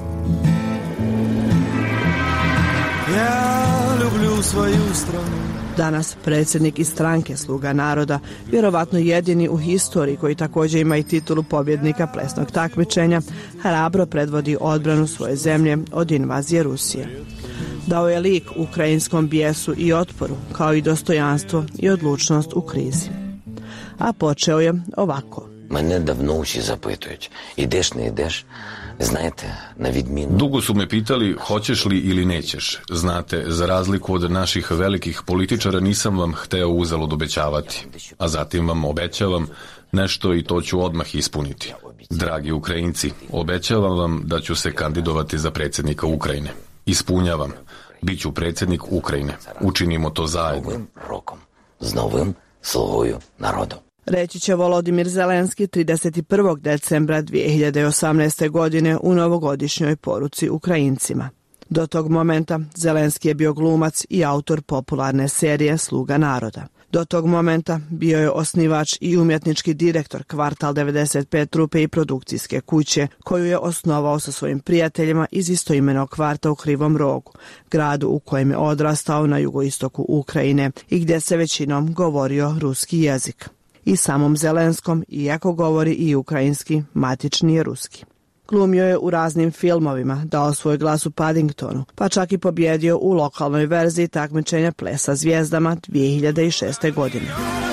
Ja lublju svoju stranu. Danas predsjednik iz stranke Sluga naroda, vjerovatno jedini u historiji koji također ima i titulu pobjednika plesnog takmičenja, hrabro predvodi odbranu svoje zemlje od invazije Rusije. Dao je lik ukrajinskom bijesu i otporu, kao i dostojanstvo i odlučnost u krizi. A počeo je ovako. Мене давно всі запитують, ідеш, не ідеш, знаєте, на відміну. Dugo su me pitali hoćeš li ili nećeš. Znate, za razliku od naših velikih političara nisam vam hteo uzalud obećavati, a zatim vam obećavam nešto i to ću odmah ispuniti. Dragi Ukrajinci, obećavam vam da ću se kandidovati za predsjednika Ukrajine. Ispunjavam, bit ću predsjednik Ukrajine. Učinimo to zajedno. Новим роком, з новим слугою народу. Reći će Volodimir Zelenski trideset prvog decembra dvije hiljade osamnaeste. godine u novogodišnjoj poruci Ukrajincima. Do tog momenta Zelenski je bio glumac i autor popularne serije Sluga naroda. Do tog momenta bio je osnivač i umjetnički direktor Kvartal devedeset pet trupe i produkcijske kuće, koju je osnovao sa svojim prijateljima iz istoimenog kvarta u Krivom Rogu, gradu u kojem je odrastao na jugoistoku Ukrajine i gdje se većinom govorio ruski jezik. I samom Zelenskom, iako govori i ukrajinski, matični je ruski. Glumio je u raznim filmovima, dao svoj glas u Paddingtonu, pa čak i pobjedio u lokalnoj verziji takmičenja Plesa zvijezdama dvije hiljade šeste. godine.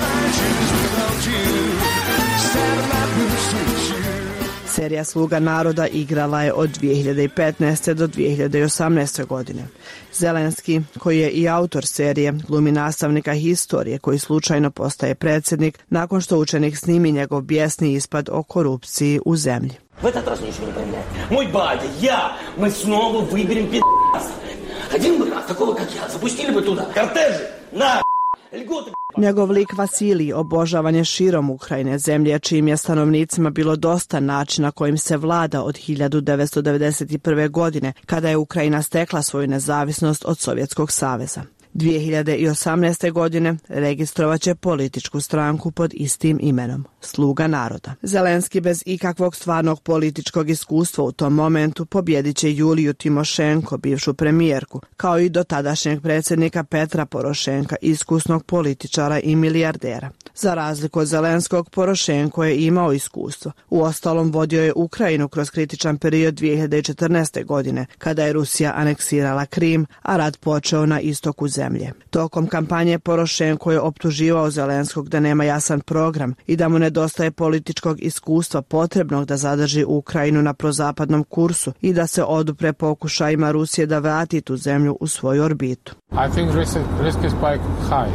Serija Sluga naroda igrala je od dvije hiljade petnaeste. do dvije hiljade osamnaeste. godine. Zelenski, koji je i autor serije, glumi nastavnika historije koji slučajno postaje predsjednik nakon što učenik snimi njegov bijesni ispad o korupciji u zemlji. В этот раз ничего не поменяет. Мой батя, я, мы снова выберем пи***ца. Один бы раз, такого как я, запустили бы туда кортежи, на льготы. Njegov lik Vasilij obožavan je širom Ukrajine, zemlje čijim je stanovnicima bilo dosta načina kojim se vlada od hiljadu devetsto devedeset prve. godine, kada je Ukrajina stekla svoju nezavisnost od Sovjetskog saveza. dvije hiljade osamnaeste. godine registrovat će političku stranku pod istim imenom, Sluga naroda. Zelenski bez ikakvog stvarnog političkog iskustva u tom momentu pobjedit će Juliju Timošenko, bivšu premijerku, kao i dotadašnjeg predsjednika Petra Porošenka, iskusnog političara i milijardera. Za razliku od Zelenskog, Porošenko je imao iskustvo. Uostalom vodio je Ukrajinu kroz kritičan period dvije hiljade četrnaeste. godine, kada je Rusija aneksirala Krim, a rat počeo na istoku zemlje. Tokom kampanje Porošenko je optuživao Zelenskog da nema jasan program i da mu nedostaje političkog iskustva potrebnog da zadrži Ukrajinu na prozapadnom kursu i da se odupre pokušajima Rusije da vrati tu zemlju u svoju orbitu. I think risk, risk is quite high.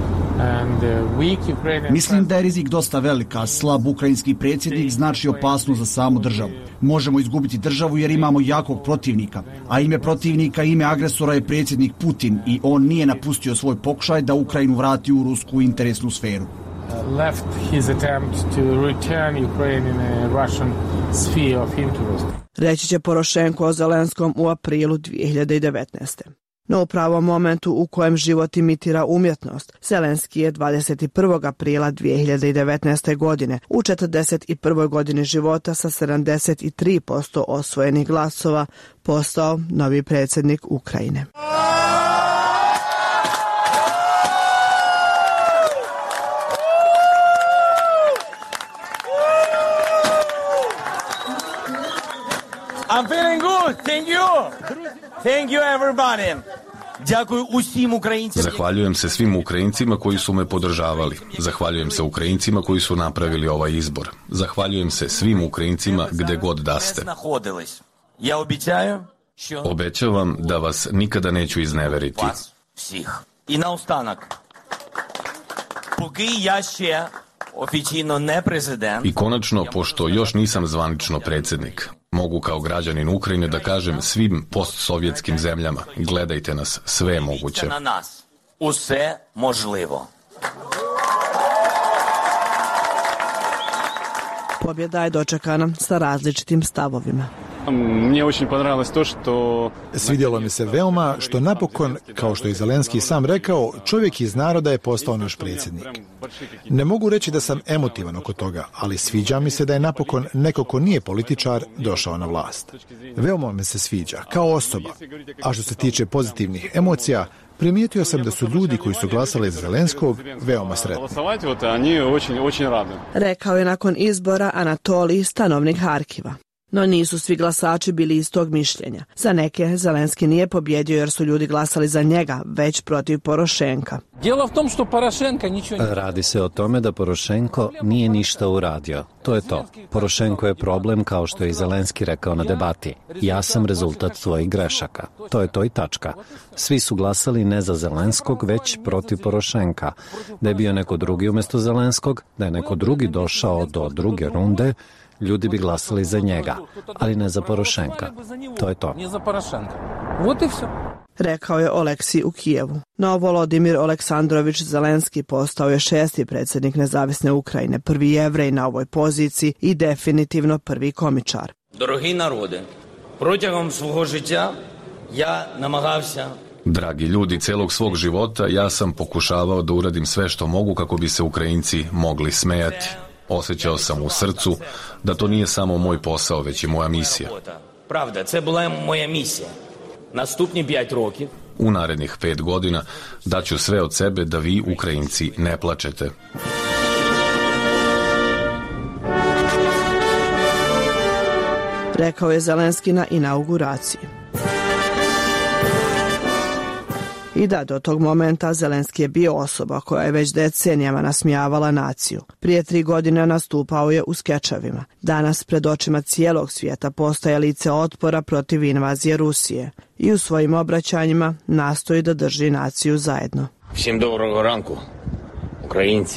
Mislim da je rizik dosta velik, a slab ukrajinski predsjednik znači opasnost za samu državu. Možemo izgubiti državu jer imamo jakog protivnika, a ime protivnika, ime agresora je predsjednik Putin i on nije napustio svoj pokušaj da Ukrajinu vrati u rusku interesnu sferu. Left his attempt to return Ukraine in a Russian sphere of interest. Reći će Porošenko o Zelenskom u aprilu dvije hiljade devetnaeste. No u pravom momentu u kojem život imitira umjetnost, Zelenski je dvadeset prvog aprila dvije hiljade devetnaeste. godine u četrdeset prvoj. godini života sa sedamdeset tri posto osvojenih glasova postao novi predsjednik Ukrajine. I'm feeling good. Thank you. Thank you everybody. Zahvaljujem se svim Ukrajincima koji su me podržavali. Zahvaljujem se Ukrajincima koji su napravili ovaj izbor. Zahvaljujem se svim Ukrajincima gde god da ste. Obećavam da vas nikada neću izneveriti. I na ostanak. Поки я ще oficijalno ne prezident. I konačno, pošto još nisam zvanično predsjednik, mogu kao građanin Ukrajine da kažem svim postsovjetskim zemljama, gledajte nas, sve je moguće. Na nas. Uсе možljivo. Pobjeda je dočekana sa različitim stavovima. Svidjelo mi se veoma što napokon, kao što je Zelenski sam rekao, čovjek iz naroda je postao naš predsjednik. Ne mogu reći da sam emotivan oko toga, ali sviđa mi se da je napokon neko ko nije političar došao na vlast. Veoma me se sviđa, kao osoba. A što se tiče pozitivnih emocija, primijetio sam da su ljudi koji su glasali za Zelenskog veoma sretni. Rekao je nakon izbora Anatolij, stanovnik Harkiva. No nisu svi glasači bili istog mišljenja. Za neke Zelenski nije pobjedio jer su ljudi glasali za njega, već protiv Porošenka. Radi se o tome da Porošenko nije ništa uradio. To je to. Porošenko je problem, kao što je i Zelenski rekao na debati. Ja sam rezultat svojih grešaka. To je to i tačka. Svi su glasali ne za Zelenskog, već protiv Porošenka. Da je bio neko drugi umjesto Zelenskog, da je neko drugi došao do druge runde, ljudi bi glasali za njega, ali ne za Porošenka. To je to. Rekao je Oleksij u Kijevu. No, Volodimir Aleksandrović Zelenski postao je šesti predsjednik nezavisne Ukrajine, prvi Jevrej na ovoj poziciji i definitivno prvi komičar. Дорогі народи, протягом свого життя я намагався Dragi ljudi, celog svog života ja sam pokušavao da uradim sve što mogu kako bi se Ukrajinci mogli smejati. Osjećao sam u srcu da to nije samo moj posao, već i moja misija. Правда, це була моя місія. Наступні п'ять років U narednih pet godina daću sve od sebe da vi, Ukrajinci, ne plačete. Rekao je Zelenski na inauguraciji. I da, do tog momenta Zelenski je bio osoba koja je već decenijama nasmijavala naciju. Prije tri godine nastupao je u skečevima. Danas pred očima cijelog svijeta postaje lice otpora protiv invazije Rusije i u svojim obraćanjima nastoji da drži naciju zajedno. Всім доброго ранку, українці.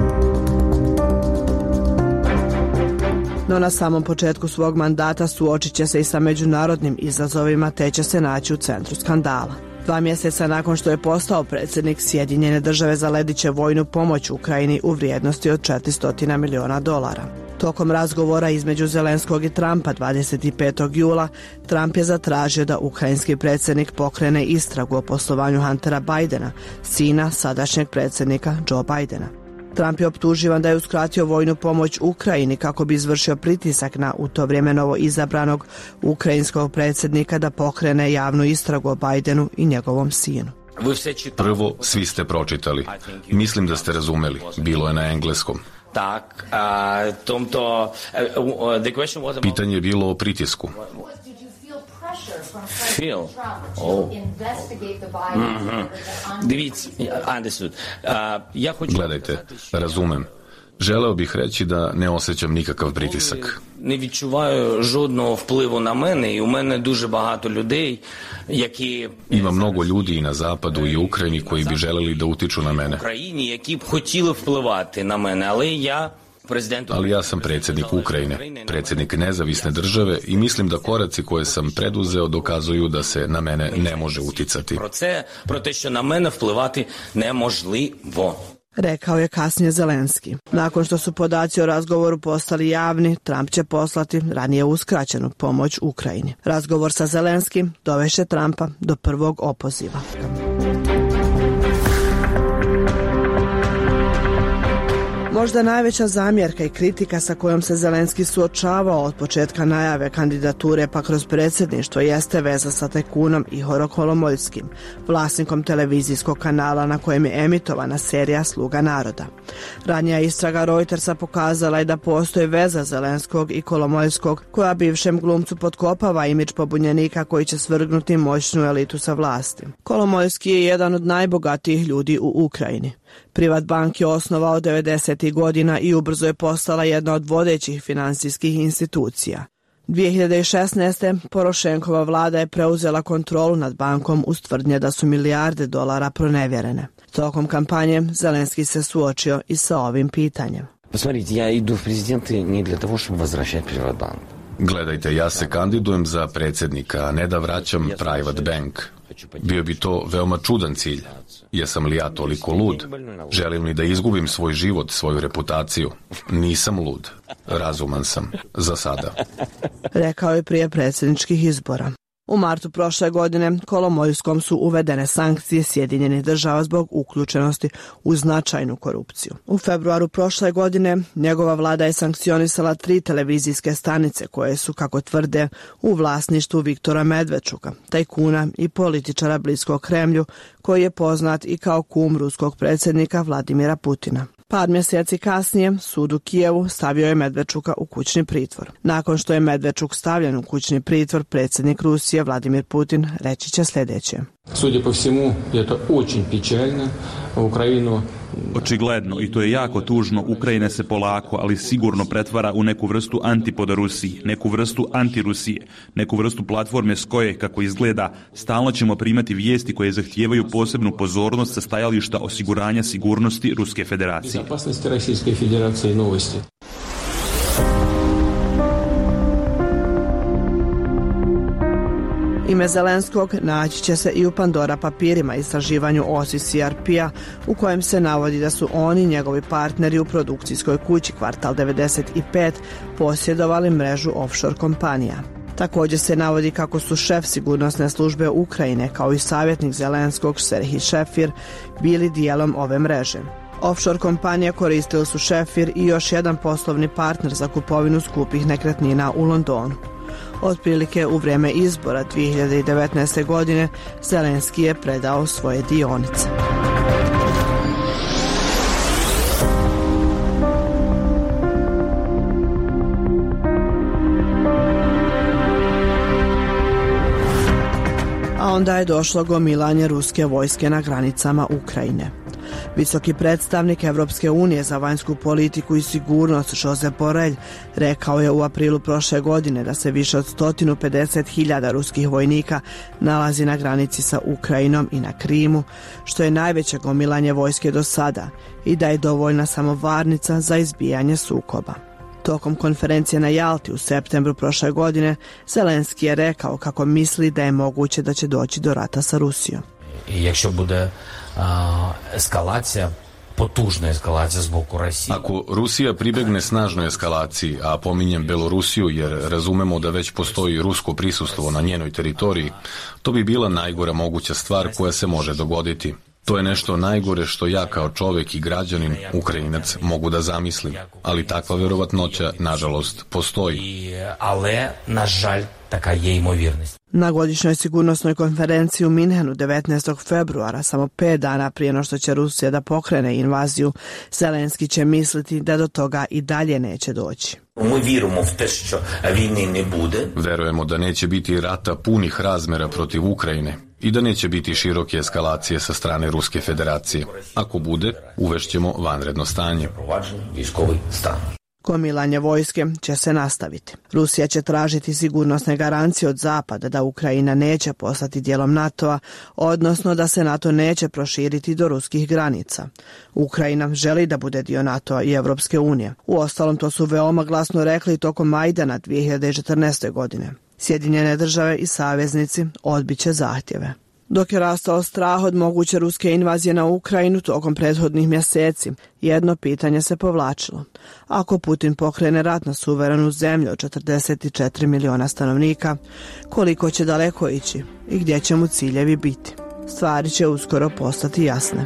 No na samom početku svog mandata suočit će se i sa međunarodnim izazovima te će se naći u centru skandala. Dva mjeseca nakon što je postao predsjednik, Sjedinjene države zalediće vojnu pomoć Ukrajini u vrijednosti od četiristo miliona dolara. Tokom razgovora između Zelenskog i Trumpa dvadeset petog jula, Trump je zatražio da ukrajinski predsjednik pokrene istragu o poslovanju Huntera Bidena, sina sadašnjeg predsjednika Joe Bidena. Trump je optuživan da je uskratio vojnu pomoć Ukrajini kako bi izvršio pritisak na u to vrijeme novo izabranog ukrajinskog predsjednika da pokrene javnu istragu o Bidenu i njegovom sinu. Prvo, svi ste pročitali. Mislim da ste razumeli. Bilo je na engleskom. Так, а, тобто, the question was about... Pitanje je bilo o pritisku. Feel. Oh. Mm-hmm. Дивіться, understood. Uh, ja hoću... Gledajte, razumem. Želeo bih reći da ne osjećam nikakav pritisak. Не відчуваю жодного впливу на мене, і у мене дуже багато людей, які... Ima mnogo ljudi i na zapadu i u Ukrajini koji bi želeli da utiču na mene. В Україні, які б хотіли впливати на мене, але я... Ali ja sam predsjednik Ukrajine, predsjednik nezavisne države i mislim da koraci koje sam preduzeo dokazuju da se na mene ne može uticati. Про це, про те, що на мене впливати неможливо. Rekao je kasnije Zelenski. Nakon što su podaci o razgovoru postali javni, Trump će poslati ranije uskraćenu pomoć Ukrajini. Razgovor sa Zelenskim dovešće Trumpa do prvog opoziva. Možda najveća zamjerka i kritika sa kojom se Zelenski suočavao od početka najave kandidature pa kroz predsjedništvo jeste veza sa tajkunom Ihorom Kolomoljskim, vlasnikom televizijskog kanala na kojem je emitovana serija Sluga naroda. Ranija istraga Reutersa pokazala je da postoji veza Zelenskog i Kolomoljskog koja bivšem glumcu potkopava imidž pobunjenika koji će svrgnuti moćnu elitu sa vlasti. Kolomoljski je jedan od najbogatijih ljudi u Ukrajini. Privatbank je osnovao devedesetih godina i ubrzo je postala jedna od vodećih financijskih institucija. dvije hiljade šesnaeste. Porošenkova vlada je preuzela kontrolu nad bankom uz tvrdnje da su milijarde dolara pronevjerene. Tokom kampanje Zelenski se suočio i sa ovim pitanjem. Посмотрите, я иду в президенты не для того, чтобы возвращать Приватбанк. Gledajte, ja se kandidujem za predsjednika, a ne da vraćam Private Bank. Bio bi to veoma čudan cilj. Jesam li ja toliko lud? Želim li da izgubim svoj život, svoju reputaciju? Nisam lud. Razuman sam. Za sada. Rekao je prije predsjedničkih izbora. U martu prošle godine Kolomoiskom su uvedene sankcije Sjedinjenih država zbog uključenosti u značajnu korupciju. U februaru prošle godine njegova vlada je sankcionisala tri televizijske stanice koje su, kako tvrde, u vlasništvu Viktora Medvedčuka, tajkuna i političara bliskog Kremlju, koji je poznat i kao kum ruskog predsjednika Vladimira Putina. Par mjeseci kasnije, sud u Kijevu stavio je Medvedčuka u kućni pritvor. Nakon što je Medvedčuk stavljen u kućni pritvor, predsjednik Rusije Vladimir Putin reći će sljedeće. Судя по всему, это очень печально. Украину Očigledno, i to je jako tužno, Ukrajina se polako, ali sigurno pretvara u neku vrstu antipoda Rusiji, neku vrstu antirusije, neku vrstu platforme s koje, kako izgleda, stalno ćemo primati vijesti koje zahtijevaju posebnu pozornost sa stajališta osiguranja sigurnosti Ruske federacije. Безопасности Российской Федерации новости. Ime Zelenskog naći će se i u Pandora papirima, istraživanju O S I C R P-a, u kojem se navodi da su oni, njegovi partneri u produkcijskoj kući Kvartal devedeset pet, posjedovali mrežu offshore kompanija. Također se navodi kako su šef sigurnosne službe Ukrajine, kao i savjetnik Zelenskog Serhij Šefir, bili dijelom ove mreže. Offshore kompanije koristili su Šefir i još jedan poslovni partner za kupovinu skupih nekretnina u Londonu. Otprilike u vrijeme izbora dvije hiljade devetnaeste. godine Zelenski je predao svoje dionice. A onda je došlo gomilanje ruske vojske na granicama Ukrajine. Visoki predstavnik Evropske unije za vanjsku politiku i sigurnost Josep Borrell rekao je u aprilu prošle godine da se više od sto pedeset hiljada ruskih vojnika nalazi na granici sa Ukrajinom i na Krimu, što je najveće gomilanje vojske do sada i da je dovoljna samo varnica za izbijanje sukoba. Tokom konferencije na Jalti u septembru prošle godine, Zelenski je rekao kako misli da je moguće da će doći do rata sa Rusijom. I якщо буде eskalacija, potužna eskalacija zbog Rusije. Ako Rusija pribegne snažnoj eskalaciji, a pominjem Belorusiju jer razumemo da već postoji rusko prisustvo na njenoj teritoriji, to bi bila najgora moguća stvar koja se može dogoditi. To je nešto najgore što ja kao čovjek i građanin, Ukrajinac, mogu da zamislim, ali takva vjerovatnoća, nažalost, postoji. Ale, nažalj, taka je imovjernost. Na godišnjoj sigurnosnoj konferenciji u Minhenu devetnaestog februara, samo pet dana prije no što će Rusija da pokrene invaziju, Zelenski će misliti da do toga i dalje neće doći. Mi vjerujemo v te što vojne ne bude. Verujemo da neće biti rata punih razmjera protiv Ukrajine i da neće biti široke eskalacije sa strane Ruske federacije. Ako bude, uvešćemo vanredno stanje. Gomilanje vojske će se nastaviti. Rusija će tražiti sigurnosne garancije od Zapada da Ukrajina neće postati dijelom NATO-a, odnosno da se NATO neće proširiti do ruskih granica. Ukrajina želi da bude dio NATO-a i Evropske unije. Uostalom, to su veoma glasno rekli tokom Majdana dvije hiljade četrnaeste. godine. Sjedinjene države i saveznici odbit će zahtjeve. Dok je rastao strah od moguće ruske invazije na Ukrajinu tokom prethodnih mjeseci, jedno pitanje se povlačilo. Ako Putin pokrene rat na suverenu zemlju od četrdeset četiri miliona stanovnika, koliko će daleko ići i gdje će mu ciljevi biti? Stvari će uskoro postati jasne.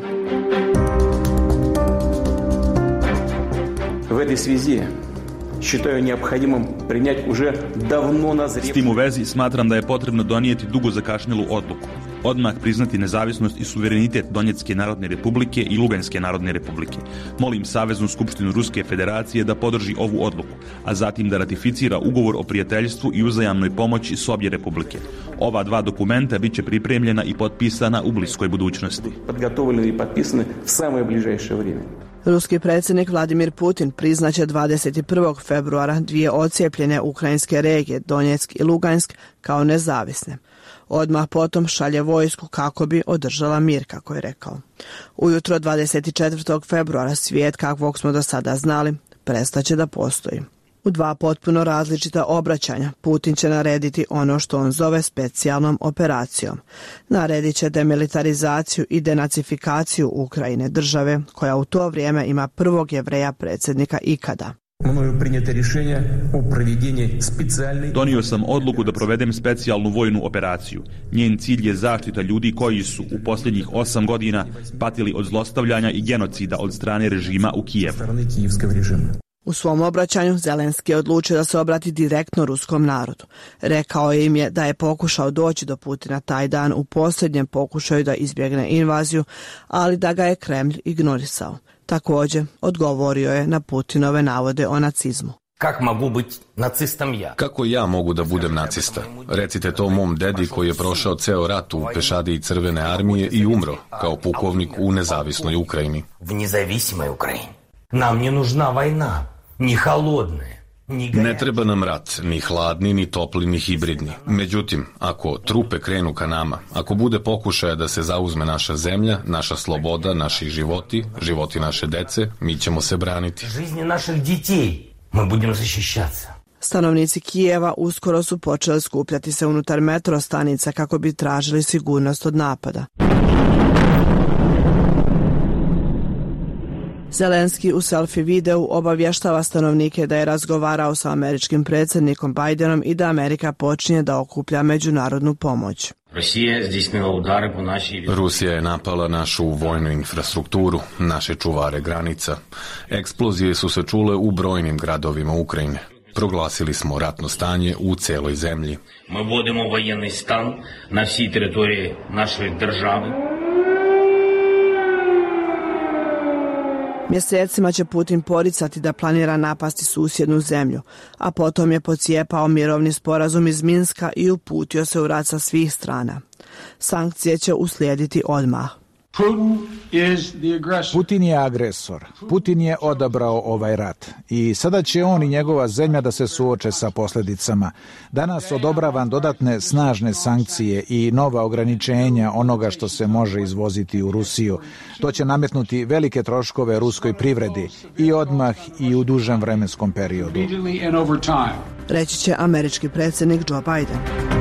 U ovoj svezi считаю необходимым принять уже давно назревшую. S tim u vezi smatram da je potrebno donijeti dugo zakašnjelu odluku. Odmah priznati nezavisnost i suverenitet Donjecke narodne republike i Luganske narodne republike. Molim Saveznu skupštinu Ruske federacije da podrži ovu odluku, a zatim da ratificira ugovor o prijateljstvu i uzajamnoj pomoći s obje republike. Ova dva dokumenta bit će pripremljena i potpisana u bliskoj budućnosti. Подготовлены и подписаны в самое ближайшее время. Ruski predsjednik Vladimir Putin priznaće dvadeset prvog februara dvije odcijepljene ukrajinske regije Donjeck i Lugansk kao nezavisne. Odmah potom šalje vojsku kako bi održala mir, kako je rekao. Ujutro dvadeset četvrtog februara svijet, kakvog smo do sada znali, prestaće da postoji. U dva potpuno različita obraćanja Putin će narediti ono što on zove specijalnom operacijom. Naredit će demilitarizaciju i denacifikaciju Ukrajine, države koja u to vrijeme ima prvog Jevreja predsjednika ikada. Donio sam odluku da provedem specijalnu vojnu operaciju. Njen cilj je zaštita ljudi koji su u posljednjih osam godina patili od zlostavljanja i genocida od strane režima u Kijevu. U svom obraćanju Zelenski je odlučio da se obrati direktno ruskom narodu. Rekao im je da je pokušao doći do Putina taj dan u posljednjem pokušaju da izbjegne invaziju, ali da ga je Kremlj ignorisao. Također, odgovorio je na Putinove navode o nacizmu. Kako ja mogu da budem nacista? Recite to mom dedi koji je prošao ceo rat u pešadiji Crvene armije i umro kao pukovnik u nezavisnoj Ukrajini. Nam nije nužna vojna, ni halodne. Ne treba nam rat, ni hladni, ni topli, ni hibridni. Međutim, ako trupe krenu ka nama, ako bude pokušaja da se zauzme naša zemlja, naša sloboda, naši životi, životi naše dece, mi ćemo se braniti. Жизни naših детей мы будем защищаться. Stanovnici Kijeva uskoro su počeli skupljati se unutar metro stanica kako bi tražili sigurnost od napada. Zelenski u selfie videu obavještava stanovnike da je razgovarao sa američkim predsjednikom Bidenom i da Amerika počinje da okuplja međunarodnu pomoć. Rusija je napala našu vojnu infrastrukturu, naše čuvare granica. Eksplozije su se čule u brojnim gradovima Ukrajine. Proglasili smo ratno stanje u celoj zemlji. Mi vodimo vojenni stan na всій території нашої держави. Mjesecima će Putin poricati da planira napasti susjednu zemlju, a potom je pocijepao mirovni sporazum iz Minska i uputio se u rat sa svih strana. Sankcije će uslijediti odmah. Putin je agresor. Putin je odabrao ovaj rat i sada će on i njegova zemlja da se suoče sa posljedicama. Danas odobravam dodatne snažne sankcije i nova ograničenja onoga što se može izvoziti u Rusiju. To će nametnuti velike troškove ruskoj privredi i odmah i u dužem vremenskom periodu. Reći će američki predsjednik Joe Biden.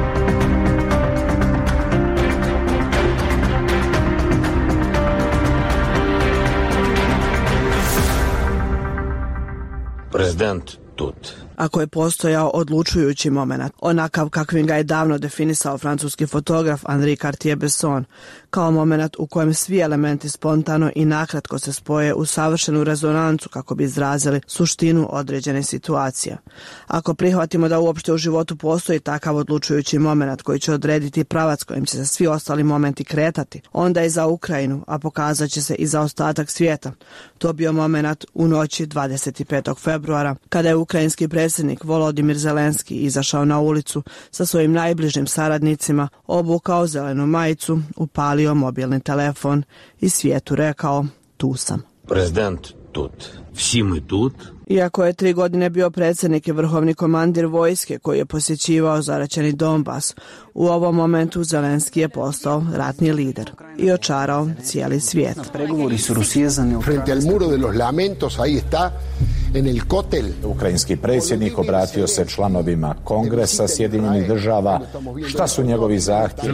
Prezident tut. Ako je postojao odlučujući moment, onakav kakvim ga je davno definisao francuski fotograf Henri Cartier-Bresson, kao moment u kojem svi elementi spontano i nakratko se spoje u savršenu rezonancu kako bi izrazili suštinu određene situacije. Ako prihvatimo da uopšte u životu postoji takav odlučujući moment koji će odrediti pravac kojim će se svi ostali momenti kretati, onda je za Ukrajinu, a pokazat će se i za ostatak svijeta, to bio moment u noći dvadeset petog februara, kada je ukrajinski predsjednik Volodimir Zelenski izašao na ulicu sa svojim najbližim saradnicima, obukao zelenu majicu, upalio mobilni telefon i svijetu rekao: tu sam. Prezident tut. Vsi mi tut. Iako je tri godine bio predsjednik i vrhovni komandir vojske koji je posjećivao zaraćeni Donbas, u ovom momentu Zelenski je postao ratni lider i očarao cijeli svijet. Pregovori su rusijezani. Frente al muro de los lamentos, ahí está, en el kotel. Ukrajinski predsjednik obratio se članovima Kongresa Sjedinjenih država. Šta su njegovi zahtjevi?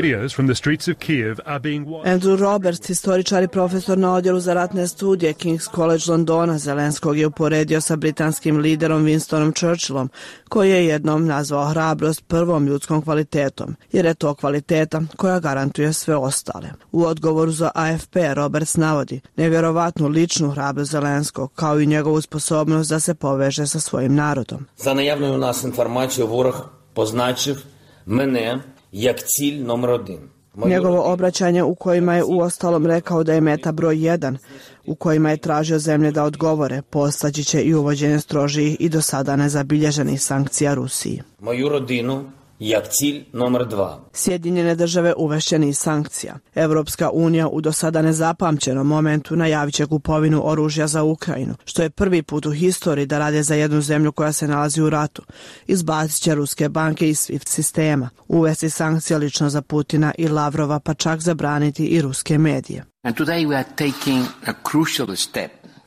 Andrew Roberts, historičar i profesor na odjelu za ratne studije King's College Londona, Zelenskog je uporedio sa britanskim liderom Winstonom Churchillom, koji je jednom nazvao hrabrost prvom ljudskom kvalitetom, jer je to kvaliteta koja garantuje sve ostale. U odgovoru za A F P Roberts navodi nevjerovatnu ličnu hrabrost Zelenskog, kao i njegovu sposobnost da se poveže sa svojim narodom. За наявною у нас інформацією ворог позначив мене як ціль номер один. Njegovo obraćanje u kojima je uostalom rekao da je meta broj jedan, u kojima je tražio zemlje da odgovore, postaći će i uvođenje strožijih i do sada nezabilježenih sankcija Rusiji. Moju rodinu jak cilj номер dva. Sjedinjene države uvešće niz sankcija. Evropska unija u do sada nezapamćenom momentu najavit će kupovinu oružja za Ukrajinu, što je prvi put u historiji da rade za jednu zemlju koja se nalazi u ratu. Izbacit će ruske banke iz SWIFT sistema, uvesti sankcije lično za Putina i Lavrova, pa čak zabraniti i ruske medije. And today we are taking a crucial step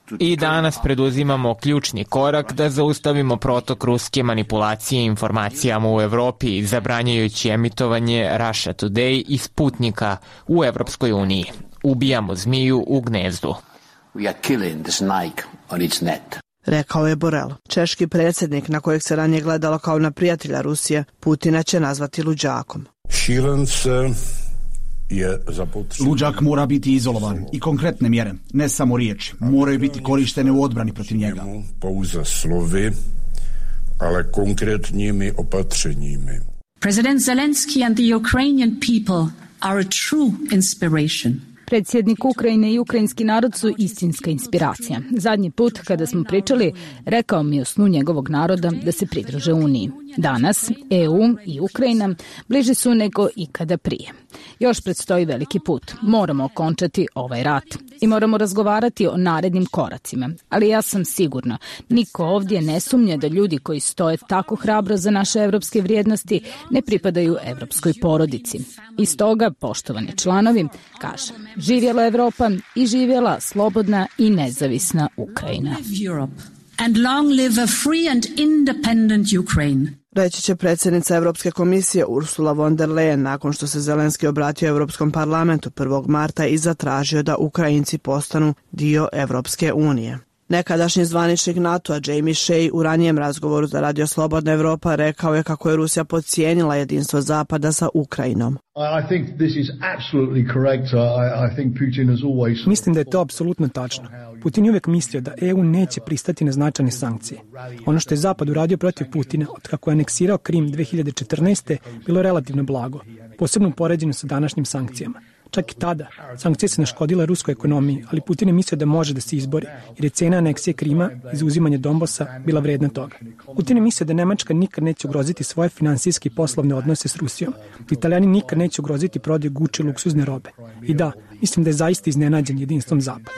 I danas preduzimamo ključni korak da zaustavimo protok ruske manipulacije informacijama u Evropi, zabranjujući emitovanje Russia Today i Sputnika u Evropskoj uniji. Ubijamo zmiju u gnezdu. We are killing the snake on its net. Rekao je Borel. Češki predsjednik, na kojeg se ranije gledalo kao na prijatelja Rusije, Putina će nazvati luđakom. Šilenc je zapotrebno. Luđak mora biti izolovan i konkretne mjere, ne samo riječi, moraju biti korištene u odbrani protiv njega. Pouze slovy, ale konkretnimi opatřeními. President Zelensky and the Ukrainian people are a true inspiration. Predsjednik Ukrajine i ukrajinski narod su istinska inspiracija. Zadnji put kada smo pričali, rekao mi o snu njegovog naroda da se pridruže Uniji. Danas E U i Ukrajina bliži su nego ikada prije. Još predstoji veliki put. Moramo okončati ovaj rat i moramo razgovarati o narednim koracima. Ali ja sam sigurna, niko ovdje ne sumnja da ljudi koji stoje tako hrabro za naše evropske vrijednosti ne pripadaju evropskoj porodici. I stoga, poštovani članovi, kažem, živjela Evropa i živjela slobodna i nezavisna Ukrajina. And long live a free and independent Ukraine. Reći će predsjednica Evropske komisije Ursula von der Leyen nakon što se Zelenski obratio Europskom parlamentu prvog marta i zatražio da Ukrajinci postanu dio Evropske unije. Nekadašnji zvaničnik NATO-a Jamie Shea u ranijem razgovoru za Radio Slobodna Evropa rekao je kako je Rusija podcijenila jedinstvo Zapada sa Ukrajinom. Mislim da je to apsolutno tačno. Putin je uvijek mislio da E U neće pristati na značajne sankcije. Ono što je Zapad uradio protiv Putina od kako je aneksirao Krim dve hiljade četrnaeste. bilo relativno blago, posebno poređeno sa današnjim sankcijama. Čak i tada, sankcije se naškodile ruskoj ekonomiji, ali Putin je mislio da može da se izbori, jer je cena aneksije Krima i zauzimanje Donbasa bila vredna toga. Putin je mislio da Nemačka nikad neće ugroziti svoje finansijske i poslovne odnose s Rusijom, da Italijani nikad neće ugroziti prodaju Gucci luksuzne robe. I da, mislim da je zaista iznenađen jedinstvom Zapada.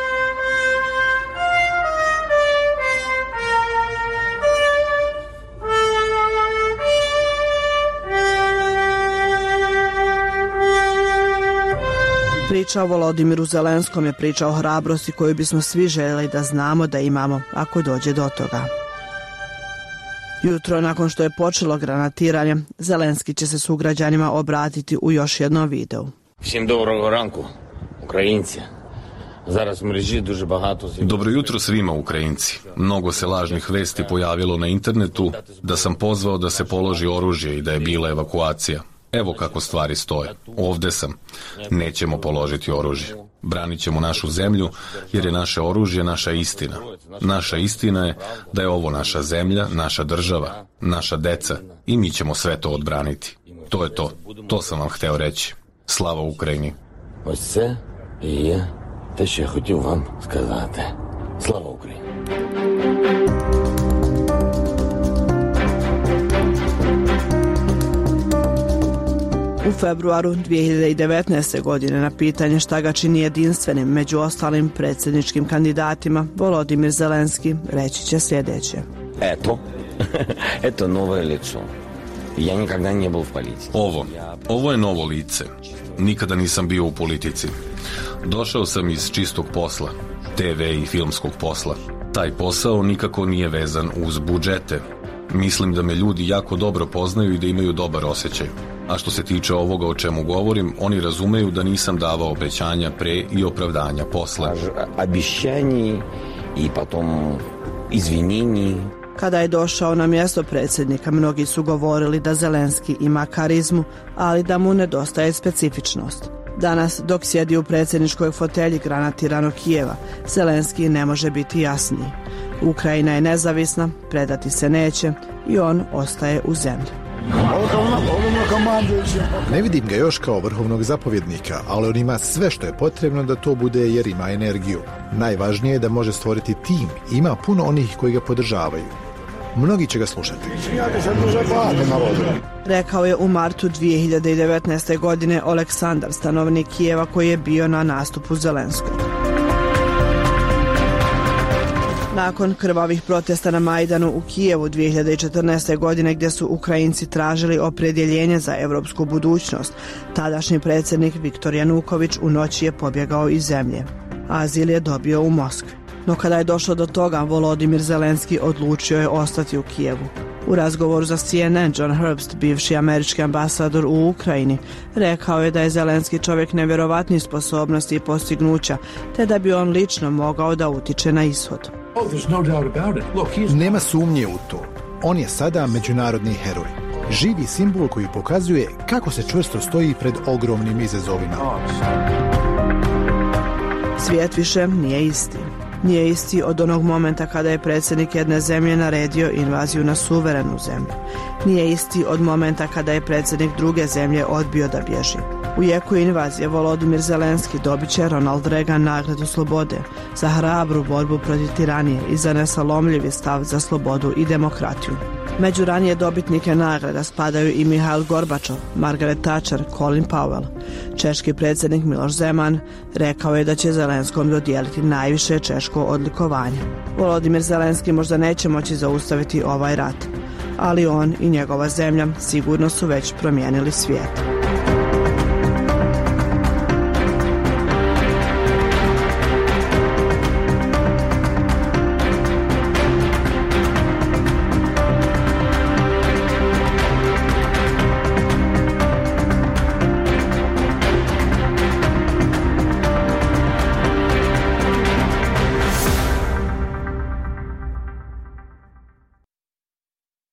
Priča o Volodimiru Zelenskom je priča o hrabrosti koju bismo svi željeli da znamo da imamo ako dođe do toga. Jutro nakon što je počelo granatiranje, Zelenski će se sugrađanima obratiti u još jednom videu. Всім доброго ранку, українці. Зараз в мережі дуже багато... Dobro jutro svima Ukrajinci. Mnogo se lažnih vesti pojavilo na internetu da sam pozvao da se položi oružje i da je bila evakuacija. Evo kako stvari stoje. Ovde sam. Nećemo položiti oružje. Branit ćemo našu zemlju jer je naše oružje naša istina. Naša istina je da je ovo naša zemlja, naša država, naša deca i mi ćemo sve to odbraniti. To je to. To sam vam hteo reći. Слава Україні. Ось це і є те, що я хотів вам сказати. Слава Україні. U februaru dve hiljade devetnaeste. godine na pitanje šta ga čini jedinstvenim među ostalim predsjedničkim kandidatima, Volodimir Zelenski reći će sljedeće. Eto, eto novo lice. Ja nikada nije bio u politici. Ovo, ovo je novo lice. Nikada nisam bio u politici. Došao sam iz čistog posla, te ve i filmskog posla. Taj posao nikako nije vezan uz budžete. Mislim da me ljudi jako dobro poznaju i da imaju dobar osjećaj. A što se tiče ovoga o čemu govorim, oni razumeju da nisam davao obećanja pre i opravdanja posle. Obećanje i potom izvinjenje. Kada je došao na mjesto predsjednika, mnogi su govorili da Zelenski ima karizmu, ali da mu nedostaje specifičnost. Danas, dok sjedi u predsjedničkoj fotelji granatiranog Kijeva, Zelenski ne može biti jasniji. Ukrajina je nezavisna, predati se neće i on ostaje u zemlji. Ne vidim ga još kao vrhovnog zapovjednika, ali on ima sve što je potrebno da to bude jer ima energiju. Najvažnije je da može stvoriti tim i ima puno onih koji ga podržavaju. Mnogi će ga slušati. Rekao je u martu dve hiljade devetnaeste. godine Aleksandar, stanovnik Kijeva koji je bio na nastupu Zelenskog. Nakon krvavih protesta na Majdanu u Kijevu dve hiljade četrnaeste. godine gdje su Ukrajinci tražili opredjeljenje za europsku budućnost, tadašnji predsjednik Viktor Januković u noći je pobjegao iz zemlje. Azil je dobio u Moskvi. No kada je došlo do toga, Volodimir Zelenski odlučio je ostati u Kijevu. U razgovoru za C N N, John Herbst, bivši američki ambasador u Ukrajini, rekao je da je Zelenski čovjek nevjerovatnih sposobnosti i postignuća, te da bi on lično mogao da utiče na ishod. Nema sumnje u to. On je sada međunarodni heroj. Živi simbol koji pokazuje kako se čvrsto stoji pred ogromnim izazovima. Svijet više nije isti. Nije isti od onog momenta kada je predsjednik jedne zemlje naredio invaziju na suverenu zemlju. Nije isti od momenta kada je predsjednik druge zemlje odbio da bježi. U jeku invazije Volodimir Zelenski dobit će Ronald Reagan nagradu slobode za hrabru borbu protiv tiranije i za nesalomljivi stav za slobodu i demokratiju. Među ranije dobitnike nagrada spadaju i Mihail Gorbačov, Margaret Thatcher, Colin Powell. Češki predsjednik Miloš Zeman rekao je da će Zelenskom dodijeliti najviše češko odlikovanje. Volodimir Zelenski možda neće moći zaustaviti ovaj rat, ali on i njegova zemlja sigurno su već promijenili svijet.